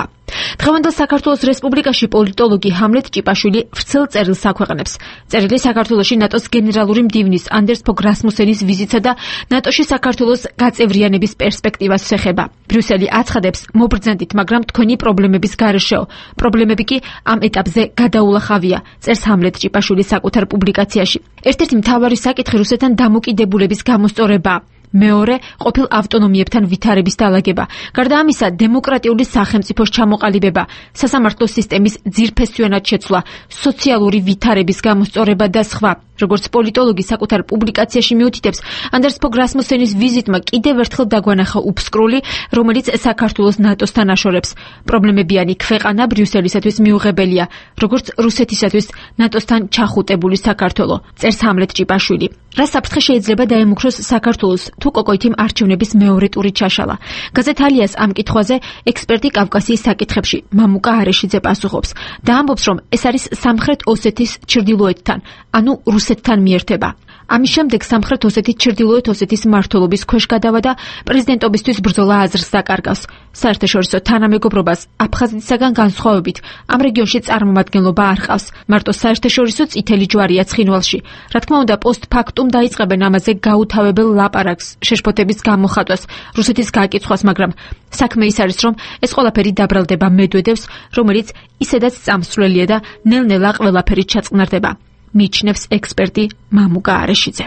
დღევანდელ საქართველოს რესპუბლიკაში პოლიტოლოგი ჰამლეთ ჭიპაშვილი ვრცელ წერილს აქვეყნებს. წერილი საქართველოში ნატოს გენერალური მდივნის ანდერს ფოგ რასმუსენის ვიზიტსა და ნატოში საქართველოს გაწევრიანების პერსპექტივას ეხება. ბრიუსელი აცხადებს, მობრძანდით, მაგრამ თქვენი პრობლემების გარეშეო. პრობლემები კი ამ ეტაპზე გადაულახავია, წერს ჰამლეთ ჭიპაშვილი საკუთარ პუბლიკაციაში. ერთ-ერთი მთავარი საკითხი რუსეთთან დამოკიდებულების გამოსწორებაა. მეორე, ყოფილ ავტონომიებთან ვითარების დალაგება. გარდა ამისა, დემოკრატიული სახელმწიფოს ჩამოყალიბება, სასამართლო სისტემის ძირფესვიანად შეცვლა, სოციალური ვითარების გამოსწორება და სხვა. როგორც პოლიტოლოგი საკუთარ პუბლიკაციაში მიუთითებს, ანდერს ფოგ რასმუსენის ვიზიტმა კიდევ ერთხელ დაგვანახა უფსკრული, რომელიც საქართველოს ნატოსთან აშორებს. პრობლემებიანი ქვეყანა ბრიუსელისათვის მიუღებელია, როგორც რუსეთისათვის ნატოსთან ჩახუტებული საქართველო, წერს ჰამლეთ ჭიპაშვილი. რა საფრთხე შეიძლება დაემუქროს საქართველოს თუ კოკოითიმ არჩევნების მეორე ტური ჩაშალა. გაზეთ ალიას ამ კითხვაზე ექსპერტი კავკასიის საკითხებში მამუკა არეშიძე პასუხობს და ამბობს, რომ ეს არის სამხრეთ ოსეთის ჩრდილოეთთან, ანუ რუსეთთან მიერთება. ამის შემდეგ სამხრეთ ოსეთი ჩრდილოეთ ოსეთის მმართველობის ქვეშ გადავა და პრეზიდენტობისთვის ბრძოლა აზრს დაკარგავს. საერთაშორისო თანამეგობრობას აფხაზეთისაგან განსხვავებით ამ რეგიონში წარმომადგენლობა არ ყავს. მარტო საერთაშორისო წითელი ჯვარია ცხინვალში. რა თქმა უნდა, პოსტფაქტუმ დაიწყებენ ამაზე გაუთავებელ ლაპარაკს, შეშფოთების გამოხატვას, რუსეთის გაკიცხვას, მაგრამ საქმე ის არის, რომ ეს ყველაფერი დაბრალდება მედვედევს, რომელიც ისედაც წამსვლელია და ნელ-ნელა ყველაფერი ჩაწყნარდება. მიჩნევს ექსპერტი მამუკა არეშიძე.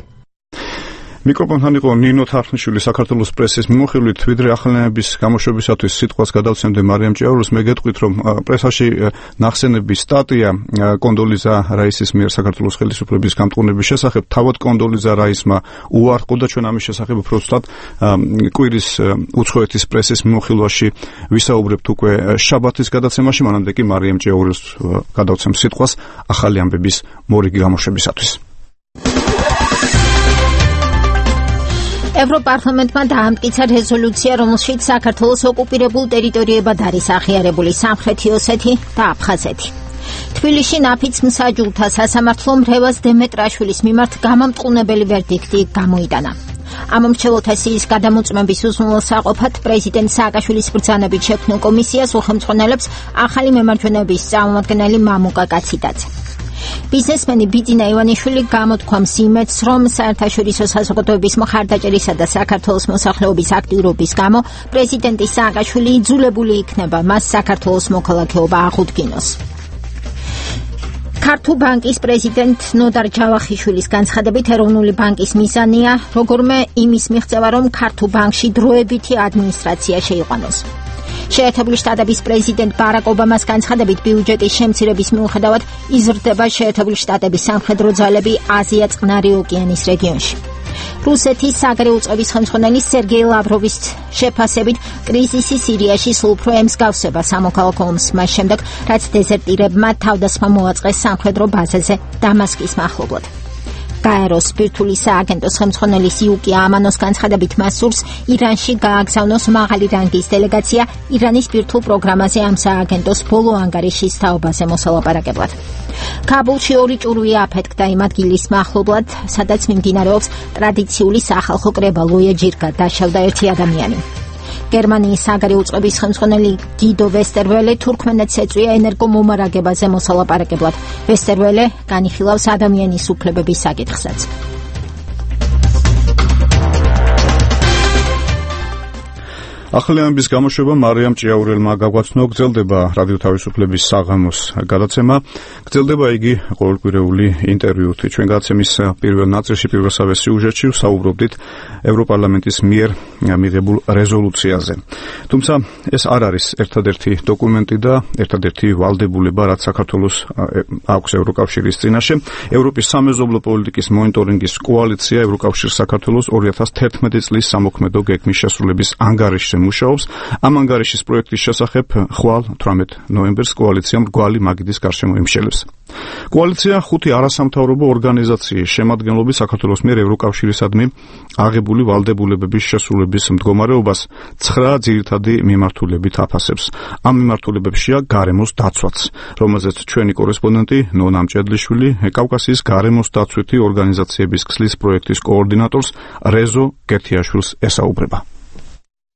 მიკროფონთან იყო ნინო თარხნიშვილი, საქართველოს პრესის მიმოხილვით. ვიდრე ახალნაირების გამოშვებისათვის სიტყვას გადავცემდე მარიამ ჭიაურელს, მე გეტყვით, რომ პრესაში ნახსენების სტატია კონდოლიზა რაისის მიერ საქართველოს ხელისუფლების გამტყუნების შესახებ, თავად კონდოლიზა რაისმა უარყო და ჩვენ ამის შესახებ უფრო ცუდად კვირის უცხოეთის პრესის მიმოხილვაში ვისაუბრებთ უკვე შაბათის გადაცემაში, მანამდე კი მარიამ ჭიაურელს გადავცემ სიტყვას ახალი ამბების მორიგი გამოშვებისათვის. ევროპარლამენტმა დაამტკიცა რეზოლუცია, რომელშიც საქართველოს ოკუპირებულ ტერიტორიებად არის აღიარებული სამხრეთი ოსეთი და აფხაზეთი. თბილისში ნაფიც მსაჯულთა სასამართლომ რევაზ დემეტრაშვილის მიმართ გამამტყუნებელი ვერდიქტი გამოიტანა. ამ მრჩეველთა სიის გადამოწმების უზრუნველსაყოფად პრეზიდენტ სააკაშვილის ბრძანებით შექმნილ კომისიას უხელმძღვანელებს ახალი მემარჯვენეობის წარმომადგენელი მამუკა კაციდაძე. ბიზნესმენი ბიძინა ივანიშვილი გამოთქვამს იმედს, რომ საერთაშორისო საზოგადოების მხარდაჭერისა და საქართველოს მოსახლეობის აქტიურობის გამო პრეზიდენტი სააკაშვილი იძულებული იქნება მას საქართველოს მოქალაქეობა აღუდგინოს. ქართულ ბანკის პრეზიდენტ ნოდარ ჯავახიშვილის განცხადებით, ეროვნული ბანკის მიზანია როგორმე იმის მიღწევა, რომ ქართულ ბანკში დროებითი ადმინისტრაცია შეიყვანოს. შეერთებული შტატების პრეზიდენტ ბარაკ ობამას განცხადებით, ბიუჯეტის შემცირების მიუხედავად იზრდება შეერთებული შტატების სამხედრო ძალები აზია-წყნარი ოკეანის რეგიონში. რუსეთის საგარეო უწყების ხელმძღვანელი სერგეი ლავროვის შეფასებით, კრიზისი სირიაში სულ უფრო ემსგავსება სამოქალაქო ომს მას შემდეგ, რაც დეზერტირებმა თავდასხმა მოაწყეს სამხედრო ბაზაზე დამასკის მახლობლად. გაეროს სპირტული სააგენტოს ხელმძღვანელის იუკი ამანოს განცხადებით, მას სურს ირანში გააგზავნოს მაღალი რანგის დელეგაცია ირანის სპირტულ პროგრამაზე ამ სააგენტოს ბოლო ანგარიშის თაობაზე მოსალაპარაკებლად. კაბულში ორი ჭურვი აფეთქდა იმ ადგილის მახლობლად, სადაც მიმდინარეობს ტრადიციული სახალხო კრება ლოია ჯირგა, დაშავდა ერთი ადამიანი. გერმანიის საგარეო უწყების ხელმძღვანელი გიდო ვესტერველე თურქმენეთს ეწვია ენერგომომარაგებაზე მოსალაპარაკებლად. ვესტერველე განიხილავს ადამიანის უფლებების საკითხსაც. ახალი ამბების გამოშვება მარიამ ჭიაურელმა გაგვაცნო, გრძელდება რადიო თავისუფლების საღამოს გადაცემა. გრძელდება იგი ყოველკვირეული ინტერვიუთი. ჩვენ გადაცემის პირველ ნაწილში, პირველსავე სიუჟეტში ვსაუბრობდით ევროპარლამენტის მიერ მიღებულ რეზოლუციაზე. თუმცა ეს არ არის ერთადერთი დოკუმენტი და ერთადერთი ვალდებულება, რაც საქართველოს აქვს ევროკავშირის წინაშე. ევროპის სამეზობლო პოლიტიკის მონიტორინგის კოალიცია ევროკავშირ საქართველოს ორი ათას თერთმეტი წლის სამოქმედო გეგმის შესრულების ანგარიშზე მუშაობს. ამ ანგარიშის პროექტის შესახებ ხვალ თვრამეტ ნოემბერს კოალიცია მრგვალი მაგიდის გარშემო იმშელებს. კოალიცია ხუთი არასამთავრობო ორგანიზაციის შემადგენლობის საქართველოს მიერ ევროკავშირისადმი აღებული ვალდებულებების შესრულების მდგომარეობას ცხრა ძირითადი მიმართულებით აფასებს. ამ მიმართულებებშია გარემოს დაცვაც, რომელზეც ჩვენი კორესპონდენტი ნონა მჭედლიშვილი კავკასიის გარემოს დაცვითი ორგანიზაციების ქსლის პროექტის კოორდინატორს რეზო გეთიაშვილს ესაუბრება.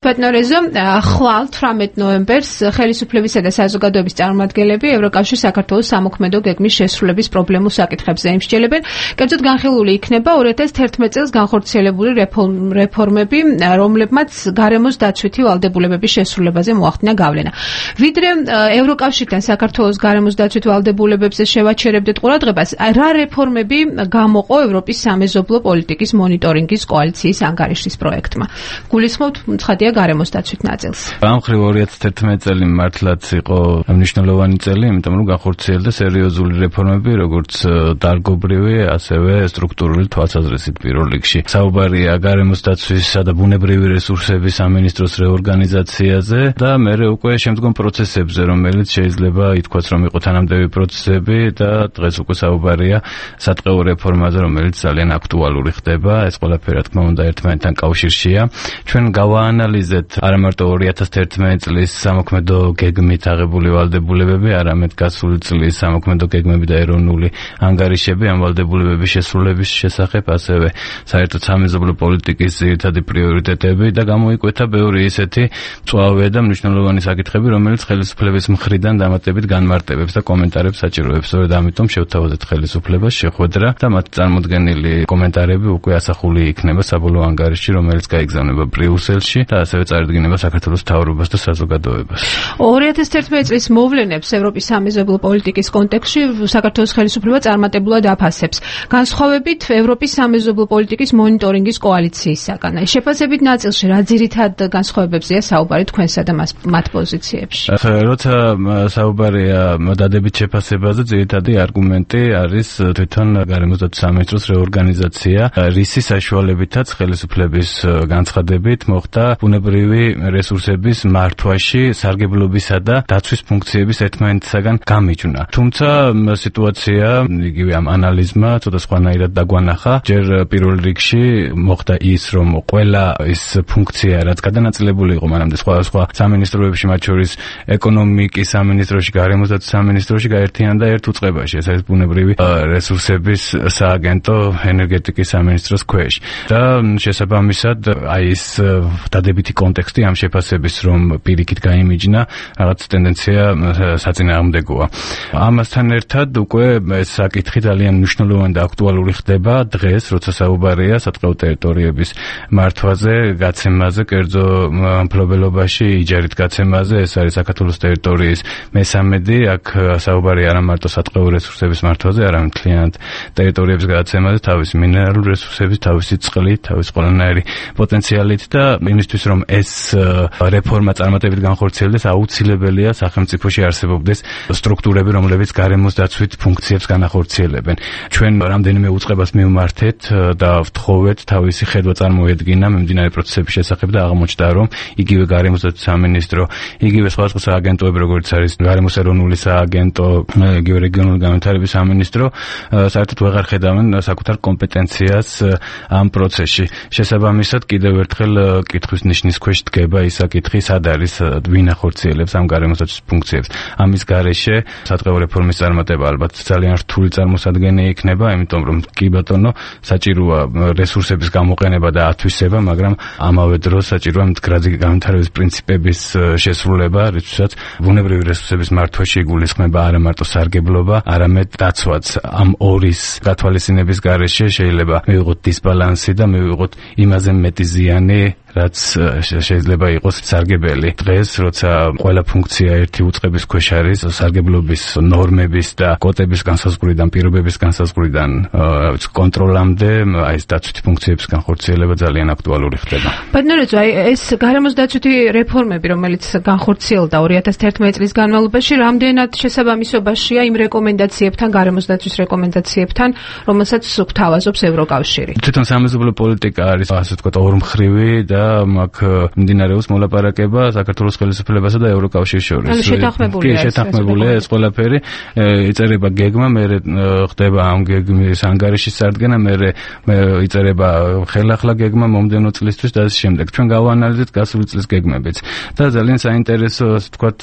ბატონო რეზო, ხვალ თვრამეტ ნოემბერს ხელისუფლებისა და საზოგადოების წარმომადგენლები ევროკავშირის საქართველოს სამოქმედო გეგმის შესრულების პრობლემურ საკითხებზე იმსჯელებენ. კერძოდ განხილული იქნება ორი ათას თერთმეტ წელს განხორციელებული რეფორმები, რომლებმაც გარემოს დაცვითი ვალდებულებების შესრულებაზე მოახდინა გავლენა. ვიდრე ევროკავშირთან საქართველოს გარემოს დაცვით ვალდებულებებზე შევაჩერებდეთ ყურადღებას, რა რეფორმები გამოყო ევროპის სამეზობლო პოლიტიკის მონიტორინგის კოალიციის ანგარიშის პროექტმა. გულისხმობთ ცხადია გარემოს დაცვით ნაწილს. ამ მხრივ ორი ათას თერთმეტ წელი მართლაც იყო მნიშვნელოვანი წელი, იმიტომ რომ განხორციელდა სერიოზული რეფორმები, როგორც დარგობრივი, ასევე სტრუქტურული თვალსაზრისით პირველ რიგში. საუბარია გარემოს დაცვისა და ბუნებრივი რესურსების სამინისტროს რეორგანიზაციაზე და მეორე უკვე შემდგომ პროცესებზე, რომელიც შეიძლება ითქვას, რომ იყო თანამდები პროცესები და დღეს უკვე საუბარია სატყეო რეფორმაზე, რომელიც ძალიან აქტუალური ხდება. ეს ყველაფერი, რა თქმა უნდა, ერთმანეთთან კავშირშია. ჩვენ გავაანალიზეთ არა მარტო ორი ათას თერთმეტ წლის სამოქმედო გეგმით აღებული ვალდებულებები, არამედ გასული წლის სამოქმედო გეგმები და ეროვნული ანგარიშები ამ ვალდებულებების შესრულების შესახებ, ასევე საერთოდ სამეზობლო პოლიტიკის ძირითადი პრიორიტეტები და გამოიკვეთა ბევრი ისეთი მწვავე და მნიშვნელოვანი საკითხები, რომელიც ხელისუფლების მხრიდან დამატებით განმარტებებს და კომენტარებს საჭიროებს. სწორედ ამიტომ შევთავაზეთ ხელისუფლებას შეხვედრა და მათ წარმოდგენილი კომენტარები უკვე ასახული იქნება საბოლოო ანგარიშში, რომელიც გაიგზავნება ბრიუსელში და ასევე წარდგინება საქართველოს მთავრობას და საზოგადოებას. ორი ათას თერთმეტ წლის მოვლენებს ევროპის სამეზობლო პოლიტიკის კონტექსტში საქართველოს ხელისუფლება წარმატებულად აფასებს. განსხვავებით ევროპის სამეზობლო პოლიტიკის მონიტორინგის კოალიციისაგან. შეფასებით ნაწილში რა ძირითად განსხვავებებზეა საუბარი თქვენსა და მათ პოზიციებში? როცა საუბარია დადებით შეფასებაზე, ძირითადი არგუმენტი არის თვითონ გარემოს დაცვის სამინისტროს რეორგანიზაცია, რისი საშუალებითაც ხელისუფლების განცხადებით მოხდა ბუნებრივი რესურსების მართვაში სარგებლობისა და დაცვის ფუნქციების ერთმანეთისაგან გამიჯვნა. თუმცა სიტუაცია იგივე ამ ანალიზმა ცოტა სხვანაირად დაგვანახა. ჯერ პირველ რიგში მოხდა ის, რომ ყველა ის ფუნქცია, რაც გადანაწილებული იყო მანამდე სხვა სხვა სამინისტროებში, მათ შორის ეკონომიკის სამინისტროში, გარემოს დაცვის სამინისტროში გაერთიანდა ერთ უწყებაში. ეს არის ბუნებრივი რესურსების სააგენტო ენერგეტიკის სამინისტროს ქვეშ. და შესაბამისად აი ეს დადებითი კონტექსტი ამ შეფასების, რომ პირიქით გაიმიჯნა, რაღაც ტენდენცია საწინააღმდეგოა. ამასთან ერთად უკვე ეს საკითხი ძალიან მნიშვნელოვანი და აქტუალური ხდება დღეს, როცა საუბარია სატყეო ტერიტორიების მართვაზე, გაცემაზე, კერძო მფლობელობაში, იჯარით გაცემაზე. ეს არის საქართველოს ტერიტორიის მესამედი. აქ საუბარია არა მარტო სატყეო რესურსების მართვაზე, არამედ მთლიანად ტერიტორიების გადაცემაზე, თავისი მინერალური რესურსების, თავისი წყლით, თავისი ყველანაირი პოტენციალით და იმისთვის, რომ ეს რეფორმა წარმატებით განხორციელდეს, აუცილებელია სახელმწიფოში არსებობდეს სტრუქტურები, რომლებიც გარემოს დაცვით ფუნქციებს განახორციელებენ. ჩვენ რამდენიმე უწყებას მივმართეთ და ვთხოვეთ თავისი ხედვა წარმოედგინა მიმდინარე პროცესების შესახებ და აღმოჩნდა, რომ იგივე გარემოს დაცვის სამინისტრო, იგივე სხვადასხვა სააგენტოები, როგორც არის გარემოს ეროვნული სააგენტო, იგივე რეგიონული განვითარების სამინისტრო, საერთოდ ვეღარ ხედავენ საკუთარ კომპეტენციას ამ პროცესში. შესაბამისად, კიდევ ერთხელ კითხვის ნიშნის ქვეშ დგება ის საკითხი, სად არის ვინ ახორციელებს ამ გარემოს დაცვის ფუნქციებს. ამის გარეშე სატყეო რეფორმის წარმატება ალბათ ძალიან რთული წარმოსადგენელი იქნება, იმიტომ რომ კი ბატონო, საჭიროა რესურსების გამოყენება და ათვისება, მაგრამ ამავე დროს საჭიროა მდგრადი განვითარების პრინციპების შესრულება, რითაც ბუნებრივი რესურსების მართვაში იგულისხმება არა მარტო სარგებლობა, არამედ დაცვაც. ამ ორის გათვალისწინების გარეშე შეიძლება მივიღოთ დისბალანსი და მივიღოთ იმაზე მეტი ზიანი, რაც შეიძლება იყოს სარგებელი. დღეს, როცა ყველა ფუნქცია ერთი უწყების ქვეშ არის, სარგებლობის ნორმების და კოტების განსაზღვრიდან, პირობების განსაზღვრიდან კონტროლამდე, აი ეს დაცვითი ფუნქციების განხორციელება ძალიან აქტუალური ხდება. ბატონო რეზო, აი ეს გარემოს დაცვითი რეფორმები, რომელიც განხორციელდა ორი ათას თერთმეტ წლის განმავლობაში, რამდენად შესაბამისობაშია იმ რეკომენდაციებთან, გარემოს დაცვის რეკომენდაციებთან, რომელსაც გვთავაზობს ევროკავშირი? თვითონ სამეზობლო პოლიტიკა არის, ასე ვთქვათ, ორმხრივი და აქ მიმდინარეობს მოლაპარაკება საქართველოს ხელისუფლებასა და ევროკავშირის შორის. ანუ შეთანხმებულია. კი, შეთანხმებულია ეს ყველაფერი. იწერება გეგმა, მე ხდება ამ გეგმის ანგარიშის წარდგენა, მე იწერება ხელახლა გეგმა მომდევნო წლისთვის და ამ შემდეგ. ჩვენ გავაანალიზეთ გასული წლის გეგმებიც და ძალიან საინტერესო, ასე ვთქვათ,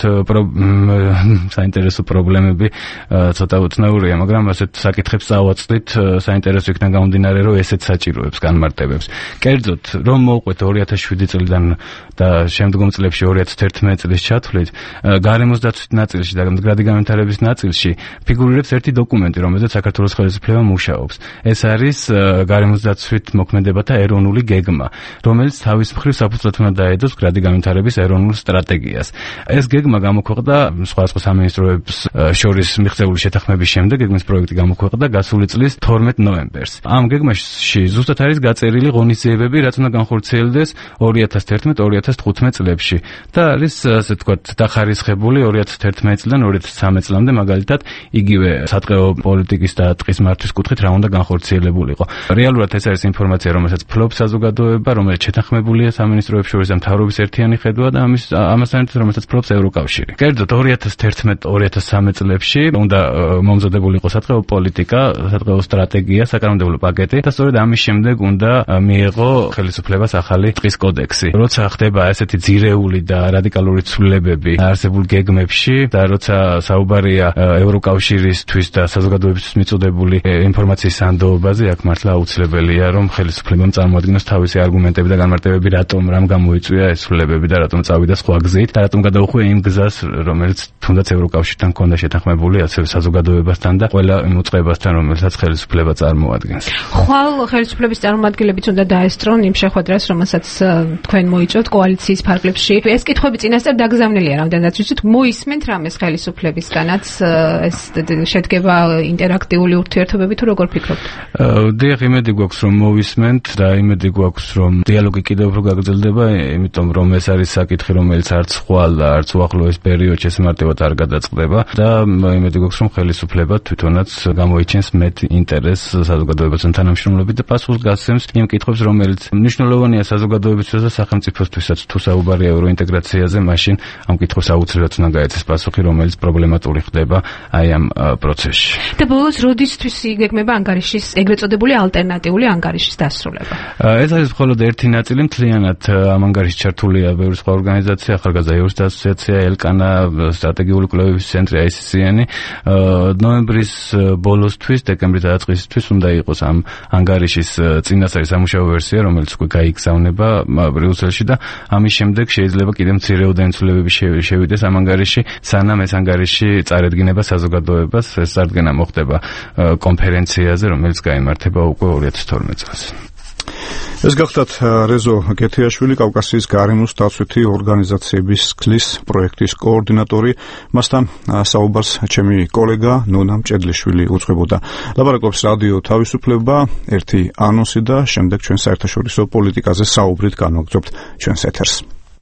საინტერესო პრობლემები ცოტა უცნაურია, მაგრამ ასეთ საკითხებს წავაწყდით, საინტერესო იქნა გამომდინარე, რომ ესეც საჭიროებს განმარტებებს. კერძოდ, რომ მოვყვეთ ორი ათას შვიდი წელი წლიდან და შემდგომ წლებში ორი ათას თერთმეტი წლის ჩათვლით გარემოს დაცვის ნაწილში და მდგრადი განვითარების ნაწილში ფიგურირებს ერთი დოკუმენტი, რომელზეც საქართველოს ხელისუფლება მუშაობს. ეს არის გარემოს დაცვით მოქმედებათა ეროვნული გეგმა, რომელიც თავის მხრივ საფუძვლად უნდა დაედოს მდგრადი განვითარების ეროვნულ სტრატეგიას. ეს გეგმა გამოქვეყნდა სხვადასხვა სამინისტროებს შორის მიღწეული შეთანხმების შემდეგ, გეგმის პროექტი გამოქვეყნდა გასული წლის თორმეტ ნოემბერს. ამ გეგმაში ზუსტად არის გაწერილი ღონისძიებები, რაც უნდა განხორციელდეს ორი ათას თერთმეტი ორი ათას თხუთმეტი წლებში და არის ასე ვთქვათ დახარისხებული ორი ათას თერთმეტი წლიდან ორი ათას ცხრამეტი წლამდე, მაგალითად იგივე სატყეო პოლიტიკის და ტყის მართვის კუთხით რა უნდა განხორციელებულიყო. რეალურად ეს არის ინფორმაცია, რომელსაც ფლობს საზოგადოება, რომელიც შეთანხმებულია სამინისტროებს შორის და მთავრობის ერთიანი ხედვა და ამის ამასთან ერთად რომელსაც ფლობს ევროკავშირი. კერძოდ ორი ათას თერთმეტი ორი ათას ცხრამეტი წლებში უნდა მომზადებულიყო სატყეო პოლიტიკა, სატყეო სტრატეგია, საკანონმდებლო პაკეტი და სწორედ ამის შემდეგ უნდა მიიღო ხელისუფლებას ახალი ტყის კოდექსი. როცა ხდება ესეთი ძირეული და რადიკალური ცვლილებები არსებულ გეგმებში და როცა საუბარია ევროკავშირისთვის და საზოგადოებისთვის მიწოდებული ინფორმაციის სანდოობაზე, აქ მართლა აუცილებელია რომ ხელისუფლებამ წარმოადგინოს თავისი არგუმენტები და განმარტებები, რატომ რამ გამოიწვია ეს ცვლილებები და რატომ წავიდა სხვა გზით და რატომ გადაუხვია იმ გზას, რომელიც თუნდაც ევროკავშირთან ჰქონდა შეთანხმებული, ასევე საზოგადოებასთან და ყველა იმ უწყებასთან, რომელსაც ხელისუფლება წარმოადგენს. ხვალ ხელისუფლების წარმომადგენლებიც უნდა დაესწრონ იმ შეხვედრას, რომელსაც თქვენ მოიწვევთ კოალიციის ფარგლებში. ეს კითხვები წინასწარ დაგზავნილია, რამდენადაც ვიცით, მოისმენთ რამეს ხელისუფლებისგანაც ეს შედგება ინტერაქტიული ურთიერთობები თუ როგორ ფიქრობთ? დიახ, იმედი გვაქვს რომ მოვისმენთ და იმედი გვაქვს რომ დიალოგი კიდევ უფრო გაგრძელდება, იმიტომ რომ ეს არის საკითხი, რომელიც არც ხვალ და არც უახლოეს პერიოდში ესმარტივად არ გადაწყდება და იმედი გვაქვს რომ ხელისუფლება თვითონაც გამოიჩენს მეტ ინტერესს საზოგადოებასთან თანამშრომლობით და პასუხს გასცემს იმ კითხვებს, რომელიც მნიშვნელოვანია საზოგადოებისთვის და სახელმწიფოსთვისაც. თუ საუბარია ევროინტეგრაციაზე, მაშინ ამ კითხვებს აუცილებლად უნდა გაეცეს პასუხი, რომელიც პრობლემატური ხდება აი ამ პროცესში. და ბოლოს როდისთვის იგეგმება ანგარიშის ეგრეთ წოდებული ალტერნატიული ანგარიშის დასრულება? ეს არის მხოლოდ ერთი ნაწილი, მთლიანად ამ ანგარიშში ჩართულია ბევრი სხვა ორგანიზაცია, ახალგაზრდა იურისტთა ასოციაცია, ელკანა, სტრატეგიული კვლევების ცენტრი, აი სი სი ენი. ნოემბრის ბოლოსთვის, დეკემბრის დაწყისისთვის უნდა იყოს ამ ანგარიშის წინასწარი სამუშაო ვერსია, რომელიც უკვე გაიგზავნება ბრიუსელში და ამის შემდეგ შეიძლება კიდევ მცირეოდენი ცვლილებები შევიდეს ამ ანგარიშში, სანამ ეს ანგარიში წარედგინება საზოგადოებას. ეს წარდგენა მოხდება კონფერენციაზე, რომელიც გაიმართება უკვე ორი ათას თორმეტი წელს. ეს გახდათ რეზო გეთიაშვილი, კავკასიის გარემოს დაცვითი ორგანიზაციების ქმრის პროექტის კოორდინატორი. მასთან საუბარს ჩემი კოლეგა ნონა მჭედლიშვილი უძღვებოდა. ლაპარაკობს რადიო თავისუფლება, ერთი ანონსი და შემდეგ ჩვენ საერთაშორისო პოლიტიკაზე საუბრით განვაგრძობთ ჩვენს ეთერს.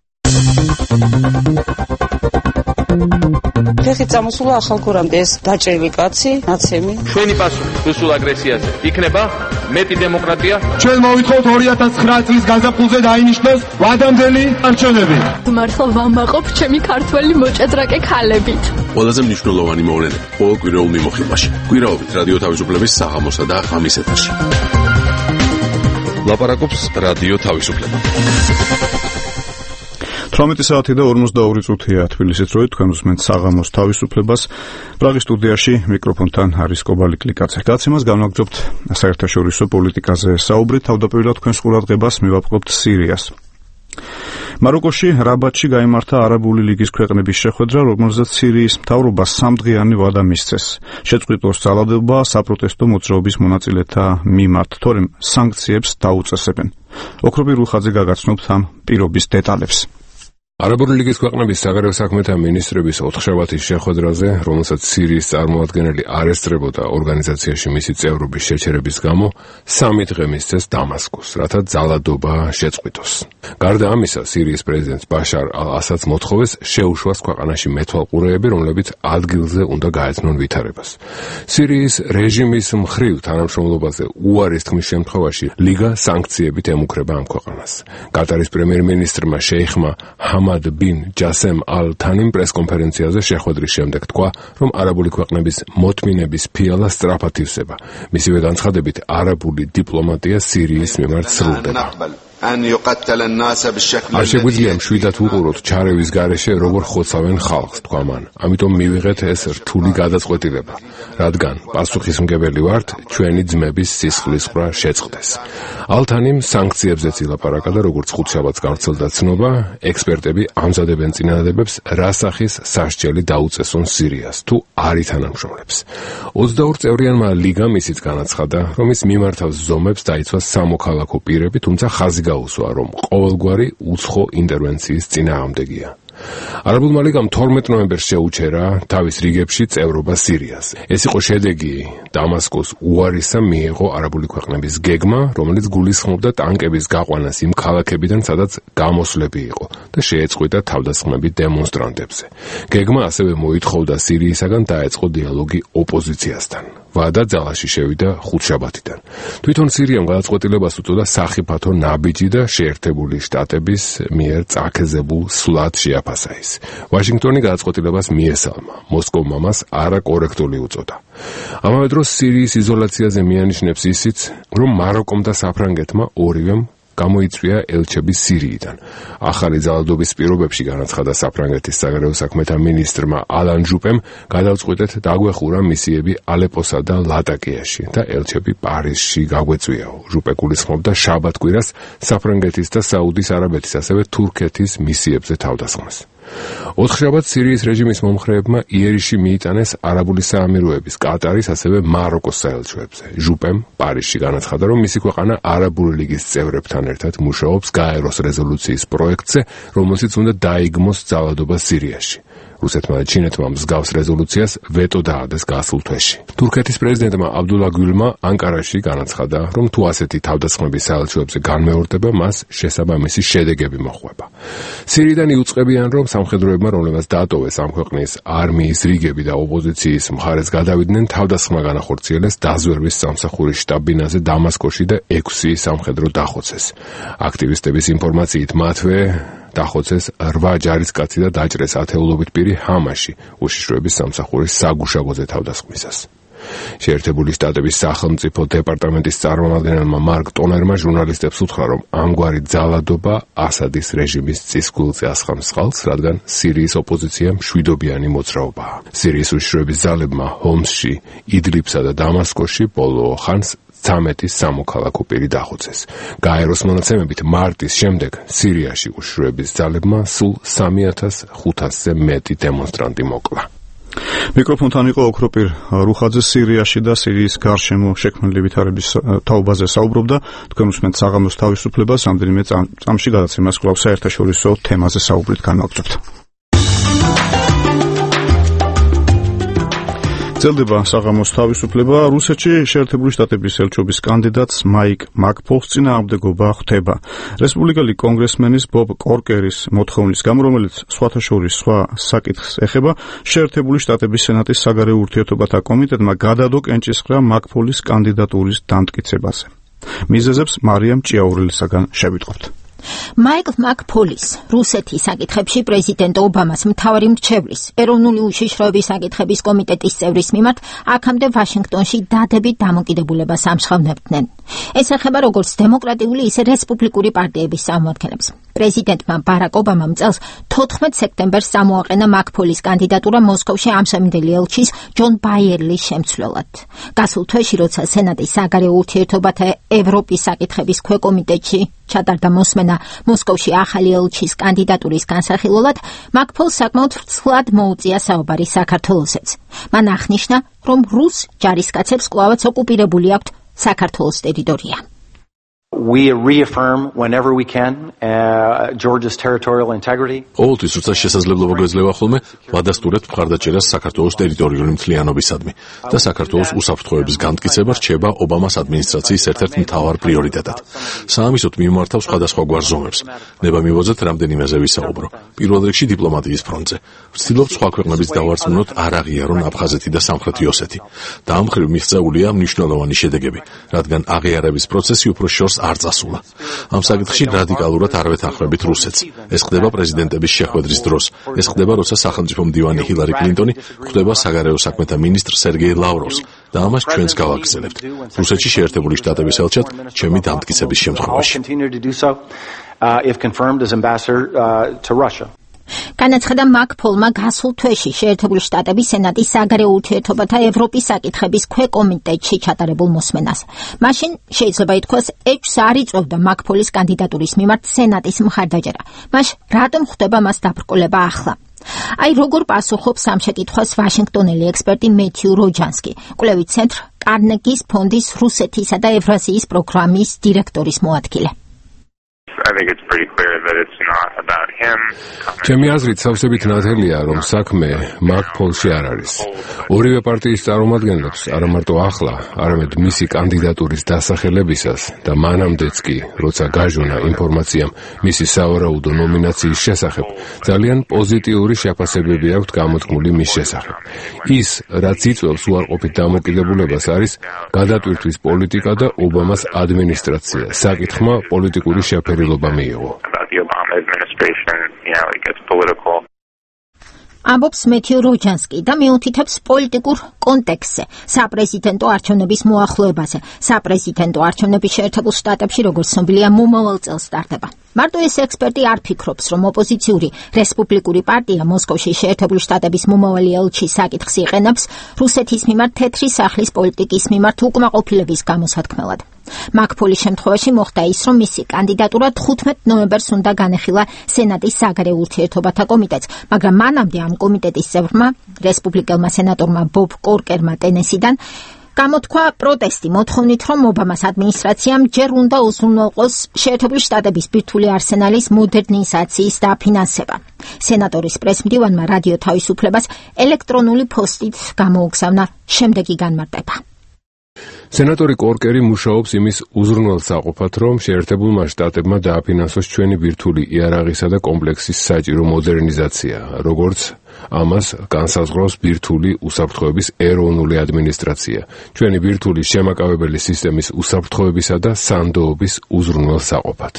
ფეხი წამოსულა ახალგორამდე ეს დაჭრილი კაცი, ნაცემი. ჩვენი პასუხი რუსულ აგრესიაზე იქნება მეტი დემოკრატია. ჩვენ მოვითხოვთ ორი ათას ცხრა წლის გაზაფხულზე დაინიშნოს ვადამდელი არჩევნები. მართლა ვამაყობ ჩემი ქართველი მოჭადრაკე ქალებით. ყველაზე მნიშვნელოვანი მოვლენები ყოველ კვირაულ მიმოხილვაში. კვირაობით რადიო თავისუფლების საღამოსა და ღამის ეთერში. ლაპარაკობს რადიო თავისუფლება. თვრამეტი საათი და ორმოცდაორი წუთია თბილისით, როით თქვენ უსმენთ საღამოს თავისუფლებას. პრაღის სტუდიაში მიკროფონთან არის კობალი კლიკაძე. გაცემას განვაგრძობთ საერთაშორისო პოლიტიკაზე საუბრით. თავდაპირველად თქვენს ყურადღებას მივაპყრობთ სირიას. მაროკოში რაბატში გაიმართა არაბული ლიგის ქვეყნების შეხვედრა, რომელზეც სირიის მთავრობას სამდღიანი ვადა მისცეს. შეწყვიტოს ძალადობა საპროტესტო მოძრაობის მონაწილეთა მიმართ, თორემ სანქციებს დაუწესებენ. ოქროპი რუხაძე გაგაცნობთ ამ პირობის დეტალებს. არაბული ლიგის ქვეყნების საგარეო საქმეთა მინისტრების ოთხშაბათის შეხვედრაზე, რომელსაც სირიის წარმოადგენელი არ ესწრებოდა ორგანიზაციაში მისი წევრობის შეჩერების გამო, სამი დღე მისცეს დამასკოს, რათა ძალადობა შეწყვიტოს. გარდა ამისა, სირიის პრეზიდენტ ბაშარ ალ-ასადს მოთხოვეს შეუშვას ქვეყანაში მეთვალყურეები, რომლებიც ადგილზე უნდა გაეცნონ ვითარებას. სირიის რეჟიმის მხრივ თანამშრომლობაზე უარის თქმის შემთხვევაში ლიგა სანქციებით ემუქრება ამ ქვეყანას. კატარის პრემიერ-მინისტრმა შეიხმა ჰამად ბინ ჯასემ ალ-თანიმ პრესკონფერენციაზე შეხვედრის შემდეგ თქვა, რომ არაბული ქვეყნების მოთმინების ფიალა სწრაფად ივსება. მისივე განცხადებით, არაბული დიპლომატია სირიის მიმართ სრულდება. არ შეგვიძლია მშვიდად ვუყუროთ ჩარევის გარეშე როგორ ხოცავენ ხალხს, თქვა მან. ამიტომ მივიღეთ ეს რთული გადაწყვეტილება, რადგან პასუხისმგებელი ვართ ჩვენი ძმების სისხლისღვრა შეწყდეს. ალთანიმ სანქციებზეც ილაპარაკა და როგორც ხუთშაბათს გავრცელდა ცნობა, ექსპერტები ამზადებენ წინადადებებს, რა სახის სასჯელი დაუწესონ სირიას თუ არ ითანამშრომლებს. ოცდაორ წევრიანმა ლიგამ ისიც განაცხადა, რომ ის მიმართავს ზომებს დაიცვას სამოქალაქო პირები, თუმცა ხაზი გაუსვა, რომ ყოველგვარი უცხო ინტერვენციის წინააღმდეგია. არაბულმა ლიგამ თორმეტ ნოემბერს შეუჩერა თავის რიგებში წევრობა სირიას. ეს იყო შედეგი დამასკოს უარისამ მიიღო არაბული ქვეყნების გეგმა, რომელიც გულისხმობდა ტანკების გაყვანას იმ ქალაქებიდან, სადაც გამოსვლები იყო და შეეწყვიტა თავდასხმები დემონსტრანტებზე. გეგმა ასევე მოითხოვდა სირიისაგან დაეწყო დიალოგი ოპოზიციასთან. ვადა ძალაში შევიდა ხუთშაბათიდან. თვითონ სირიამ გადაწყვეტილებას უწოდა სახიფათო ნაბიჯი და შეერთებული შტატების მიერ წაქეზებულ სვლად შეაფასა ის. ვაშინგტონი გადაწყვეტილებას მიესალმა, მოსკოვმა მას არაკორექტული უწოდა. ამავე დროს სირიის იზოლაციაზე მიანიშნებს ისიც, რომ მაროკომ და საფრანგეთმა ორივემ გამოიწვია ელჩები სირიიდან. ახალი ძალადობის პირობებში განაცხადა საფრანგეთის საგარეო საქმეთა მინისტრმა ალან ჟუპემ, გადავწყვიტეთ დაგვეხურა მისიები ალეპოსა და ლატაკიაში და ელჩები პარიზში გაგვეწვიაო. ჟუპე გულისხმობდა შაბათ-კვირას საფრანგეთის და საუდის არაბეთის, ასევე თურქეთის მისიებზე თავდასხმას. ოთხშაბათს სირიის რეჟიმის მომხრეებმა იერიში მიიტანეს არაბული საამიროების, კატარის, ასევე მაროკოს საელჩოებზე. ჟუპემ პარიზში განაცხადა, რომ მისი ქვეყანა არაბული ლიგის წევრებთან ერთად მუშაობს გაეროს რეზოლუციის პროექტზე, რომელშიც უნდა დაიგმოს ძალადობა სირიაში. რუსეთმა და ჩინეთმა მსგავს რეზოლუციას ვეტო დაადეს გასულ თვეში. თურქეთის პრეზიდენტმა აბდულა გულმა ანკარაში განაცხადა, რომ თუ ასეთი თავდასხმები საელჩოებზე განმეორდება, მას შესაბამისი შედეგები მოჰყვება. სირიიდან იუწყებიან, რომ სამხედროებმა, რომლებმაც დაატოვეს ამ ქვეყნის არმიის რიგები და ოპოზიციის მხარეს გადავიდნენ, თავდასხმა განახორციელეს დაზვერვის სამსახურის შტაბ-ბინაზე დამასკოში და ექვსი სამხედრო დახოცეს. აქტივისტების ინფორმაციით მათვე დახოცეს რვა ჯარისკაცი და დაჭრეს ათეულობით პირი ჰამაში, უშიშროების სამსახურის საგუშაგოზე თავდასხმისას. შეერთებული შტატების სახელმწიფო დეპარტამენტის წარმომადგენელმა მარკ ტონერმა ჟურნალისტებს უთხრა, რომ ამგვარი ძალადობა ასადის რეჟიმის წისქვილზე ასხამსხალს, რადგან სირიის ოპოზიციამ მშვიდობიანი მოძრაობაა. სირიის უშიშროების ძალებმა ჰომსში, იდლიბსა და დამასკოში ბოლო ხანს ცამეტი სამოქალაქო პირი დახოცეს. გაეროს მონაცემებით მარტის შემდეგ სირიაში უშიშროების ძალებმა სულ სამი ათას ხუთასზე მეტი დემონსტრანტი მოკლა. მიკროფონთან იყო ოქროპირ რუხაძე. სირიაში და სირიის გარშემო შექმნილი ვითარების თაობაზე საუბრობდა. თქვენ უსმენთ საღამოს თავისუფლებას, რამდენიმე წამში გადაცემას კვლავ საერთაშორისო თემაზე საუბრით განვაგრძობთ. ძლდება საღამოს თავისუფლება. რუსეთში შეერთებული შტატების ელჩობის კანდიდატს მაიკ მაკფოლს წინააღმდეგობა ხვდება რესპუბლიკელი კონგრესმენის ბობ კორკერის მოთხოვნის გამო, რომელიც სხვათა შორის სხვა საკითხს ეხება. შეერთებული შტატების სენატის საგარეო ურთიერთობათა კომიტეტმა გადადო კენჭისყრა მაკფოლის კანდიდატურის დამტკიცებაზე. მიზეზებს მარიამ ჭიაურელისაგან შევიტყობთ. მაიკლ მაკფოლის რუსეთის საკითხებში პრეზიდენტ ობამას მთავარი მრჩევლის ეროვნული უშიშროების საკითხების კომიტეტის წევრის მიმართ აქამდე ვაშინგტონში დადებით დამოკიდებულებას ამჟღავნებდნენ. ეს ეხება როგორც დემოკრატიული, ისე რესპუბლიკური პარტიების წარმომადგენლებს. პრეზიდენტმა ბარაკ ობამამ წელს თოთხმეტ სექტემბერს წამოაყენა მაკფოლის კანდიდატურა მოსკოვში ამსამინდელი ელჩის ჯონ ბაიერლის შემცვლელად. გასულ თვეში, როცა სენატის საგარეო ურთიერთობათა ევროპის საკითხების ქვეკომიტეტში ჩატარდა მოსმენა მოსკოვში ახალი ელჩის კანდიდატურის განსახილველად, მაკფოლს საკმაოდ ვრცლად მოუწია საუბარი საქართველოსაც. მან აღნიშნა, რომ რუს ჯარისკაცებს კვლავაც ოკუპირებული აქვთ საქართველოს ტერიტორია. We reaffirm whenever we can uh, Georgia's territorial integrity. ყოველთვის როცა შესაძლებლობა გვეძლევა ხოლმე, ვადასტურებთ მხარდაჭერას საქართველოს ტერიტორიული მთლიანობისადმი და საქართველოს უსაფრთხოების განმტკიცება რჩება ობამას ადმინისტრაციის ერთ-ერთ მთავარ პრიორიტეტად. საამისოდ მიმართავს სხვადასხვაგვარ ზომებს. ნება მივოძეთ რამდენიმეზე ვისაუბრო. პირველ რიგში დიპლომატიის ფრონტზე. ვცდილობთ სხვა ქვეყნების დავარწმუნოთ არ აღიარონ აფხაზეთი და სამხრეთი ოსეთი. და ამ მხრივ მიღწეულია მნიშვნელოვანი შედეგები, რადგან აღიარების პროცესი უფრო შორს არ წასულა. ამ საკითხში რადიკალურად არ ვეთანხმებით რუსეთს. ეს ხდება პრეზიდენტების შეხვედრის დროს. ეს ხდება, როცა სახელმწიფო მდივანი ჰილარი კლინტონი ხვდება საგარეო საქმეთა მინისტრ სერგეი ლავროვს და ამას ჩვენც გავაგრძელებთ. რუსეთში შეერთებული შტატების ელჩად ჩემი დამტკიცების შემთხვევაში. If confirmed as ambassador uh, to Russia. განაცხადა მაკ-ფოლმა გასულ თვეში შეერთებული შტატების სენატის საგარეო ურთიერთობათა ევროპის საკითხების ქვეკომიტეტში ჩატარებულ მოსმენას. მაშინ შეიძლება ითქვას, ეჭვს არ იწვევდა მაკ-ფოლის კანდიდატურის მიმართ სენატის მხარდაჭერა. მას რატომ ხვდება მას დაბრკოლება ახლა? აი როგორ პასუხობს ამ შეკითხვას ვაშინგტონელი ექსპერტი მეთიუ როჯანსკი, კვლევით ცენტრ კარნეგის ფონდის რუსეთისა და ევრაზიის პროგრამის დირექტორის მოადგილე. I think it's pretty clear that it's not about him. ჩემი აზრით სავსებით ნათელია, რომ საქმე მაკ-ფოლში არ არის. ორივე პარტიის წარმომადგენლებს არა მარტო ახლა, არამედ მისი კანდიდატურის დასახელებისას და მანამდეც კი, როცა გაჟონა ინფორმაციამ მისი სავარაუდო ნომინაციის შესახებ, ძალიან პოზიტიური შეფასებები აქვთ გამოთქმული მის შესახებ. ის, რაც იწვევს უარყოფით დამოკიდებულებას, არის გადატვირთვის პოლიტიკა და ობამას ადმინისტრაცია. საკითხმა პოლიტიკური შეფერილობა მიიღო. ამბობს მეთიუ როჯანსკი და მიუთითებს პოლიტიკურ კონტექსტზე, საპრეზიდენტო არჩევნების მოახლოებაზე. საპრეზიდენტო არჩევნები შეერთებულ შტატებში, როგორც ცნობილია, მომავალ წელს სტარტდება. მარტო ეს ექსპერტი არ ფიქრობს, რომ ოპოზიციური რესპუბლიკური პარტია მოსკოვში შეერთებული შტატების მომავალი ელჩის საკითხს იყენებს რუსეთის მიმართ თეთრი სახლის პოლიტიკის მიმართ უკმაყოფილების გამოსათქმელად. მაკ-ფოლის შემთხვევაში მოხდა ის, რომ მისი კანდიდატურა თხუთმეტ ნოემბერს უნდა განეხილა სენატის საგარეო ურთიერთობათა კომიტეტს, მაგრამ მანამდე ამ კომიტეტის წევრმა, რესპუბლიკელმა სენატორმა ბობ კორკერმა ტენესიდან გამოთქვა პროტესტი მოთხოვნით, რომ ობამას ადმინისტრაციამ ჯერ უნდა უზრუნველყოს შეერთებული შტატების ბირთვული არსენალის მოდერნიზაციის დაფინანსება. სენატორის პრესმდივანმა რადიო თავისუფლებას ელექტრონული პოსტით გამოუგზავნა შემდეგი განმარტება. სენატორი კორკერი მუშაობს იმის უზრუნველსაყოფად, რომ შეერთებულმა შტატებმა დააფინანსოს ჩვენი ბირთვული იარაღისა და კომპლექსის საჭირო მოდერნიზაცია, როგორც ამას განსაზღვრავს ბირთვული უსაფრთხოების ეროვნული ადმინისტრაცია, ჩვენი ბირთვული შემაკავებელი სისტემის უსაფრთხოებისა და სანდოობის უზრუნველსაყოფად.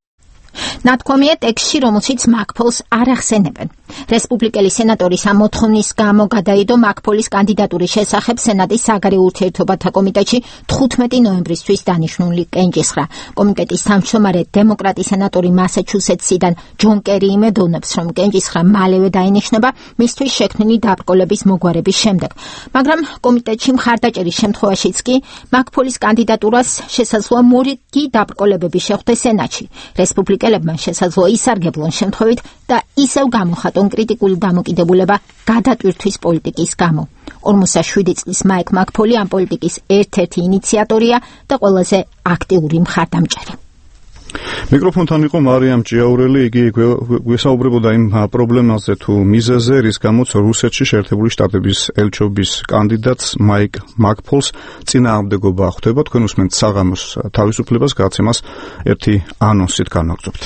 ნათქვამია ტექსტში, რომელშიც მაკ-ფოლს არ ახსენებენ. რესპუბლიკელი სენატორის ამ მოთხოვნის გამო გადაიდო მაკ-ფოლის კანდიდატურის შესახებ სენატის საგარეო ურთიერთობათა კომიტეტში თხუთმეტი ნოემბრისთვის დანიშნული კენჭისხრა. კომიტეტის თავმჯდომარე დემოკრატი სენატორი მასაჩუსეტსიდან ჯონ კერი იმედოვნებს, რომ კენჭისხრა მალევე დაინიშნება მისთვის შექმნილი დაბრკოლების მოგვარების შემდეგ. მაგრამ კომიტეტში მხარდაჭერის შემთხვევაშიც კი მაკ-ფოლის კანდიდატურას შესაძლოა მორიგი დაბრკოლებები შეხვდეს სენატში. რესპუბლიკელებმა შესაძლოა ისარგებლონ შემთხვევით და ისევ გამოხატონ კრიტიკული დამოკიდებულება გადატვირთვის პოლიტიკის გამო. ორმოცდაშვიდი წლის მაიკ მაკ-ფოლი ამ პოლიტიკის ერთ-ერთი ინიციატორია და ყველაზე აქტიური მხარდამჭერი. მიკროფონთან იყო მარიამ ჭიაურელი, იგი გვესაუბრებოდა იმ პრობლემაზე თუ მიზეზზე, რის გამოც რუსეთში შეერთებული შტატების ელჩობის კანდიდატს მაიკ მაკ-ფოლს წინააღმდეგობა ხვდება. თქვენ უსმენთ საღამოს თავისუფლებას გადაცემას ერთი ანონსით განვაგრძობთ.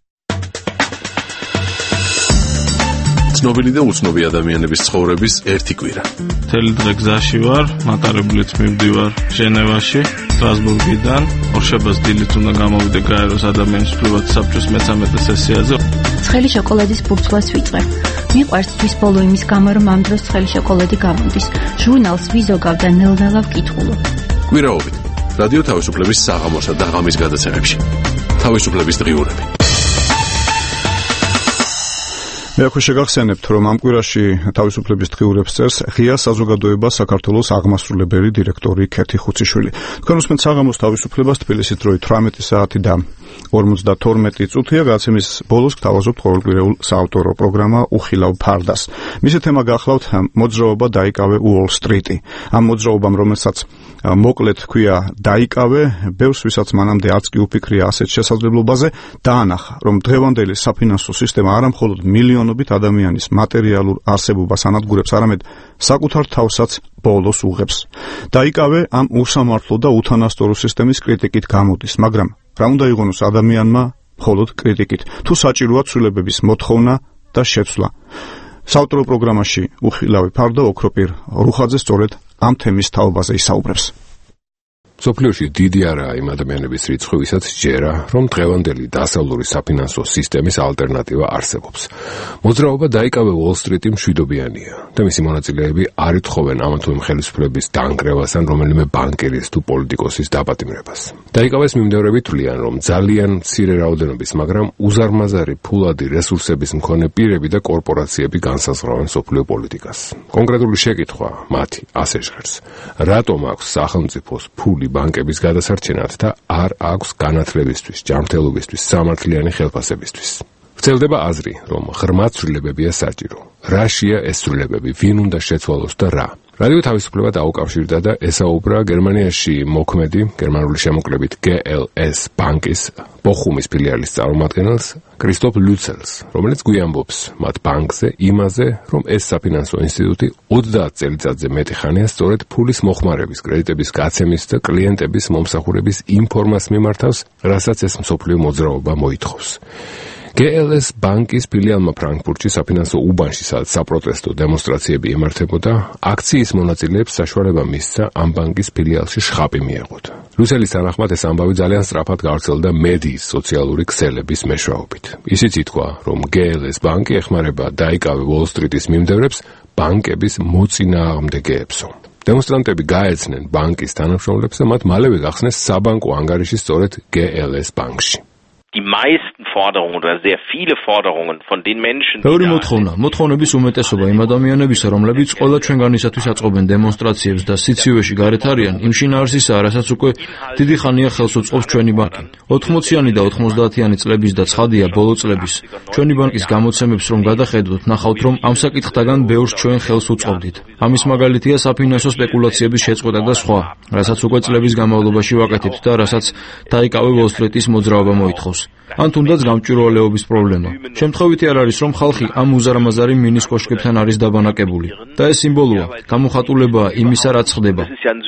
ცნობილი და უცნობი ადამიანების ცხოვრების ერთი კვირა. მთელი დღე გზაში ვარ, მატარებლით მივდივარ ჟენევაში, სტრასბურგიდან. ორშაბათს დილით უნდა გამოვიდე გაეროს ადამიანის უფლებათა საბჭოს მესამედე სესიაზე. ცხელი შოკოლადის ბურცვლას ვიწყებ. მიყვარს თვის ბოლო იმის გამო, რომ ამ დროს ცხელი შოკოლადი გამოდის. ჟურნალს ვიზოგავ და ნელ-ნელა ვკითხულობ. კვირაობით რადიო თავისუფლების საღამოსა და ღამის გადაცემებში. თავისუფლების დღიურები. მე აქვე შეგახსენებთ, რომ ამ კვირაში თავისუფლების დღიურებს წერს ღია საზოგადოება საქართველოს აღმასრულებელი დირექტორი ქეთი ხუციშვილი. თქვენ უსმენთ საღამოს თავისუფლებას, თბილისის დროით თვრამეტი საათი და ორმოცდათორმეტი წუთია. გადაცემის ბოლოს გთავაზობთ ყოველკვირეულ საავტორო პროგრამა უხილავ ფარდას. მისი თემა გახლავთ მოძრაობა დაიკავე უოლ-სტრიტი. ამ მოძრაობამ, რომელსაც მოკლედ ჰქვია დაიკავე, ბევრს ვისაც მანამდე არც კი უფიქრია ასეთ შესაძლებლობაზე, დაანახა, რომ დღევანდელი საფინანსო სისტემა არა მხოლოდ მილიონობით ადამიანის მატერიალურ არსებობას ანადგურებს, არამედ საკუთარ თავსაც ბოლოს უღებს. დაიკავე ამ უსამართლო და უთანასწორო სისტემის კრიტიკით გამოდის, მაგრამ რა უნდა იღონოს ადამიანმა მხოლოდ კრიტიკით, თუ საჭიროა ცვლილებების მოთხოვნა და შეცვლა. საავტორო პროგრამაში უხილავი ფარდა ოქროპირ რუხაძე სწორედ ამ თემის თაობაზე ისაუბრებს. სოფლიოში დიდი არაა იმ ადამიანების რიცხვი, ვისაც ჯერა, რომ დღევანდელი დასავლური საფინანსო სისტემის ალტერნატივა არსებობს. მოძრაობა დაიკავე უოლ-სტრიტი მშვიდობიანია და მისი მონაწილეები არ ითხოვენ ამა თუ იმ ხელისუფლების დანგრევას ან რომელიმე ბანკირის თუ პოლიტიკოსის დაპატიმრებას. დაიკავეს მიმდევრები თვლიან, რომ ძალიან მცირე რაოდენობის, მაგრამ უზარმაზარი ფულადი რესურსების მქონე პირები და კორპორაციები განსაზღვრავენ სოფლიო პოლიტიკას. კონკრეტული შეკითხვა მათი ასე ჟღერს: რატომ აქვს სახელმწიფოს ფული ბანკების გადასარჩენად და არ აქვს განათლებისთვის, ჯანმრთელობისთვის, სამართლიანი ხელფასებისთვის? ვრცელდება აზრი, რომ ღრმა ცვლილებებია საჭირო. რაშია ეს ცვლილებები, ვინ უნდა შეცვალოს და რა? რადიო თავისუფლება დაუკავშირდა და ესაუბრა გერმანიაში მოქმედი, გერმანული შემოკლებით ჯი ელ ეს ბანკის ბოხუმის ფილიალის წარმომადგენელს კრისტოფ ლუცელს, რომელიც გვიამბობს მათ ბანკზე იმაზე, რომ ეს საფინანსო ინსტიტუტი ოცდაათ წელიწადზე მეტი ხანია სწორედ ფულის მოხმარების, კრედიტების გაცემის და კლიენტების მომსახურების იმ ფორმას მიმართავს, რასაც ეს მსოფლიო მოძრაობა მოითხოვს. ჯი ელ ეს ბანკის ფილიალმა ფრანკფურტში საფინანსო უბანში, სადაც საპროტესტო დემონსტრაციები იმართებოდა, აქციის მონაწილეებს საშუალება მისცა ამ ბანკის ფილიალში შხაპი მიეღოთ. რუსელის თანახმად ეს ამბავი ძალიან სწრაფად გავრცელდა მედიის სოციალური ქსელების მეშვეობით. ისიც ითქვა, რომ ჯი ელ ეს ბანკი ეხმარება დაიკავე უოლ-სტრიტის მიმდევრებს ბანკების მოწინააღმდეგეებსო. დემონსტრანტები გაეცნენ ბანკის თანამშრომლებს და მათ მალევე გახსნეს საბანკო ანგარიში სწორედ ჯი ელ ეს ბანკში. Die meisten Forderungen oder sehr viele Forderungen von den Menschen, ბევრი მოთხოვნა, მოთხოვნების უმეტესობა იმ ადამიანებისა, რომლებიც ყველა ჩვენგანისათვის აწყობენ დემონსტრაციებს და სიცივეში გარეთ არიან, იმ შინაარსისაა, რასაც უკვე დიდი ხანია ხელს უწყობს ჩვენი ბანკი. ოთხმოციანი და ოთხმოცდაათიანი წლების და ცხადია ბოლო წლების ჩვენი ბანკის გამოცემებს რომ გადახედოთ, ნახავთ, რომ ამ საკითხთაგან ბევრს ჩვენ ხელს უწყობდით. ამის მაგალითია საფინანსო სპეკულაციების შეწყვეტა და სხვა, რასაც უკვე წლების განმავლობაში ვაკეთებთ და რასაც დაიკავე უოლ-სტრიტის მოძრაობა მოითხოვს. ან თუნდაც გამჭვირვალეობის პრობლემა. შემთხვევითი არ არის, რომ ხალხი ამ უზარმაზარი მინის კოშკებთან არის დაბანაკებული. და ეს სიმბოლოა, გამოხატულებაა იმისა, რაც ხდება.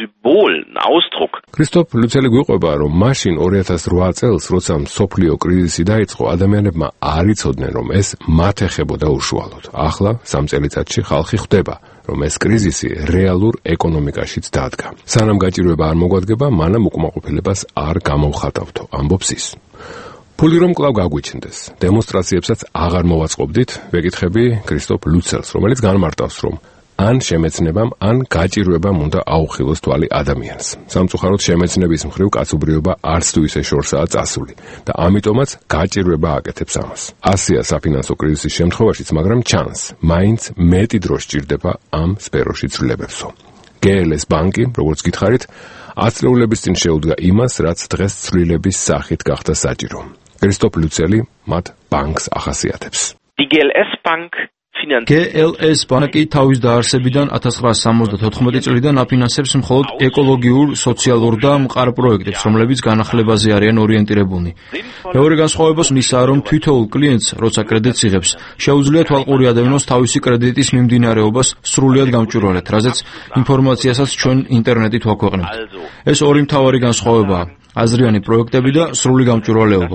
კრისტოფ ლუცელი გვიყვება, რომ მაშინ ორი ათას რვა წელს, როცა მსოფლიო კრიზისი დაიწყო, ადამიანებმა არ იცოდნენ, რომ ეს მათ ეხებოდა უშუალოდ. ახლა სამ წელიწადში ხალხი ხვდება, რომ ეს კრიზისი რეალურ ეკონომიკაშიც დადგა. სანამ გაჭირვება არ მოგვადგება, მანამ უკმაყოფილებას არ გამოვხატავთო, ამბობს ის. ფული რომ კვლავ გაგვიჩნდეს, დემონსტრაციებსაც აღარ მოვაწყობდით, ვეკითხები კრისტოფ ლუცელს, რომელიც განმარტავს, რომ ან შემეცნებამ, ან გაჭირვებამ უნდა აუხილოს თვალი ადამიანს. სამწუხაროდ შემეცნების მხრივ კაცობრიობა არც თუ ისე შორსაა წასული და ამიტომაც გაჭირვება აკეთებს ამას. ასია საფინანსო კრიზისის შემთხვევაშიც, მაგრამ ჩანს, მაინც მეტი დრო სჭირდება ამ სფეროში ცვლილებებსო. ჯი ელ ეს ბანკი, როგორც გითხარით, ათწლეულების წინ შეუდგა იმას, რაც დღეს ცვლილების სახით გახდა საჭირო. კრისტოფ ლუცელი მათ ბანკს ახასიათებს. Die ჯი ელ ეს Bank ჯი ელ ეს ბანკი თავის დაარსებიდან ათას ცხრაასი სამოცდათოთხმეტი წლიდან აფინანსებს მხოლოდ ეკოლოგიურ, სოციალურ და მყარ პროექტებს, რომლებიც განახლებაზე არიან ორიენტირებულნი. მეორე განსხვავება ისაა, რომ თითოეულ კლიენტს, როცა კრედიტს იღებს, შეუძლია თვალყური ადევნოს თავისი კრედიტის მიმდინარეობას სრულად გამჭვირვალედ, რაზეც ინფორმაციასაც ჩვენ ინტერნეტით ვაქვეყნებთ. ეს ორი მთავარი განსხვავებაა: აზრიანი პროექტები და სრული გამჭვირვალეობა.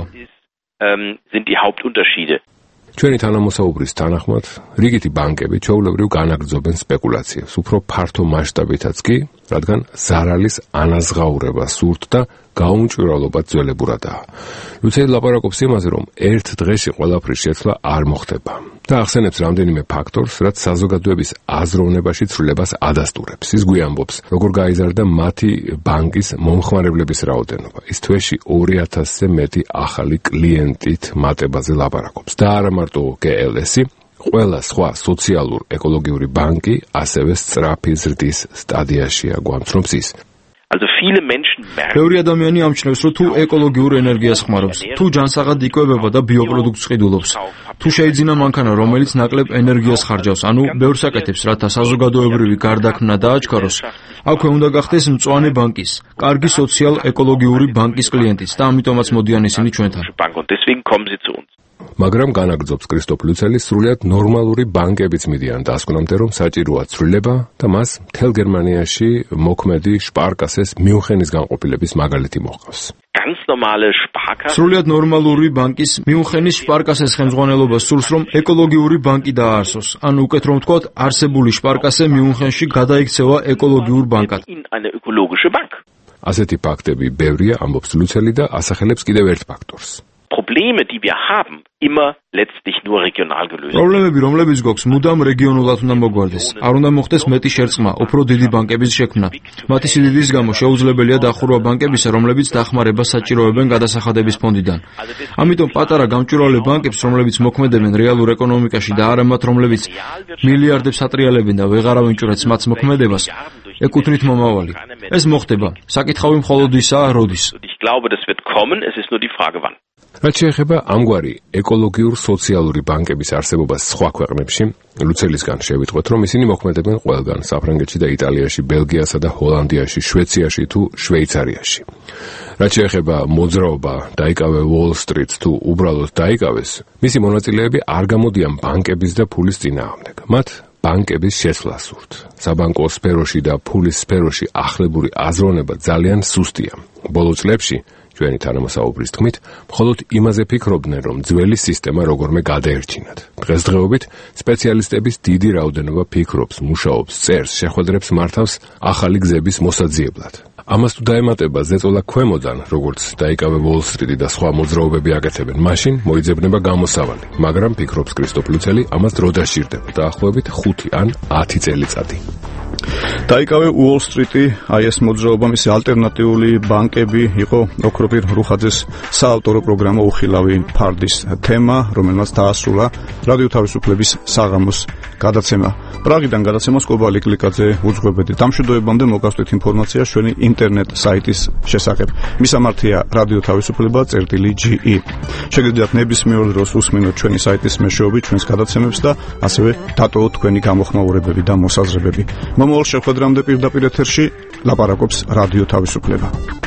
sind die Hauptunterschiede. ჩვენი თანამოსაუბრის თანახმად, რიგითი ბანკები ჩვეულებრივ განაგრძობენ სპეკულაციებს, უფრო ფართო მასშტაბითაც კი, რადგან ზარალის ანაზღაურება სურთ და გაუმჭვირვალობა ძველებურადაა. ლუცელი ლაპარაკობს იმაზე, რომ ერთ დღეში ყველაფრის შეცვლა არ მოხდება და ახსენებს რამდენიმე ფაქტორს, რაც საზოგადოების აზროვნებაში ცვლილებას ადასტურებს. ის გვიამბობს, როგორ გაიზარდა მათი ბანკის მომხმარებლების რაოდენობა. ის თვეში ორი ათასზე მეტი ახალი კლიენტით მატებაზე ლაპარაკობს და არა მარტო ჯი ელ ეს-ი, ყველა სხვა სოციალურ ეკოლოგიური ბანკი ასევე სწრაფი ზრდის სტადიაშია, გვამცნობს ის. Also viele Menschen merken, ბევრი ადამიანი ამჩნევს, რომ თუ ეკოლოგიურ ენერგიას ხმარობს, თუ ჯანსაღად იკვებება და ბიოპროდუქტს ყიდულობს, თუ შეიძინა მანქანა, რომელიც ნაკლებ ენერგიას ხარჯავს, ანუ ბევრს აკეთებს, რათა საზოგადოებრივი გარდაქმნა დააჩქაროს, აქვე უნდა გახდეს მწვანე ბანკის, კარგი სოციალ-ეკოლოგიური ბანკის კლიენტიც და ამიტომაც მოდიან ისინი ჩვენთან. მაგრამ განაგრძობს კრისტოფ ლუცელი, სრულიად ნორმალური ბანკებიც მიდიან დასკვნამდე, რომ საჭიროა ცვლილება და მას მთელ გერმანიაში მოქმედი შპარკასეს მიუნხენის განყოფილების მაგალითი მოჰყავს. სრულიად ნორმალური ბანკის მიუნხენის შპარკასეს ხელმძღვანელობა სურს, რომ ეკოლოგიური ბანკი დააარსოს, ან უკეთ რომ ვთქვათ, არსებული შპარკასე მიუნხენში გადაიქცევა ეკოლოგიურ ბანკად. ასეთი ფაქტები ბევრია, ამბობს ლუცელი და ასახელებს კიდევ ერთ ფაქტორს. Probleme, die wir haben, immer letztlich nur regional gelöst. პრობლემები, რომლებიც გვაქვს, მუდამ რეგიონულად უნდა მოგვარდეს. არ უნდა მოხდეს მეტი შერწყმა, უფრო დიდი ბანკების შექმნა. მათი სიდიდის გამო შეუძლებელია დახურვა ბანკებისა, რომლებიც დახმარებას საჭიროებენ გადასახადების ფონდიდან. ამიტომ პატარა გამჭვირვალე ბანკებს, რომლებიც მოქმედებენ რეალურ ეკონომიკაში და არა მათ, რომლებიც მილიარდებს ატრიალებენ და ვეღარავინ ჭურვებს მათ მოქმედებას, ეკუთვნით მომავალი. ეს მოხდება. საკითხავი მხოლოდ ისაა, როდის. Ich glaube, das wird kommen, es ist nur die Frage wann. რაც შეეხება ამგვარი ეკოლოგიურ-სოციალური ბანკების არსებობას სხვა ქვეყნებში, ლუცელისგან შევიტყვეთ, რომ ისინი მოქმედებენ ყველგან, საფრანგეთში და იტალიაში, ბელგიასა და ჰოლანდიაში, შვეიცარიაში თუ შვეიცარიაში. რაც შეეხება მოძრაობა დაიკავე Wall Street თუ უბრალოდ დაიკავეს, მისი მონაწილეები არ გამოდიან ბანკების და ფულის წინააღმდეგ. მათ ბანკების შეცვლა სურთ. საბანკო სფეროში და ფულის სფეროში ახლებური აზროვნება ძალიან სუსტია. ბოლო წლებში ჩვენი თანამოსაუბრის თქმით, მხოლოდ იმაზე ფიქრობდნენ, რომ ძველი სისტემა როგორმე გადაერჩინათ. დღესდღეობით სპეციალისტების დიდი რაოდენობა ფიქრობს, მუშაობს, წერს, შეხვედრებს მართავს ახალი გზების მოსაძიებლად. ამას თუ დაემატება ზეწოლა ქვემოდან, როგორც დაიკავე Wall Street და სხვა მოძრაობები აკეთებენ, მაშინ მოიძებნება გამოსავალი. მაგრამ ფიქრობს კრისტოფ ლუცელი, ამას დრო დასჭირდება, დაახლოებით ხუთი ან ათი წელიწადი. დაიკავე Wall Street-ი, აი ეს მოძრაობა, მისი ალტერნატიული ბანკები იყო ოქროპირ რუხაძეს საავტორო პროგრამა უხილავი ფარდის თემა, რომელმაც დაასრულა რადიო თავისუფლების საღამოს გადაცემა. პრაღიდან გადაცემას კობალი კლიკაძე უძღვებოდი. დამშვიდობებამდე მოგასვით ინფორმაცია ჩვენი ინტერნეტ საიტის შესახებ. მისამართია რადიო თავისუფლება წერტილი ჯი ი. შეგიძლიათ ნებისმიერ დროს უსმინოთ ჩვენი საიტის მეშვეობით ჩვენს გადაცემებს და ასევე დატოვოთ თქვენი გამოხმაურებები და მოსაზრებები. მომავალ შეხვედრამდე პირდაპირ ეთერში ლაპარაკობს რადიო თავისუფლება.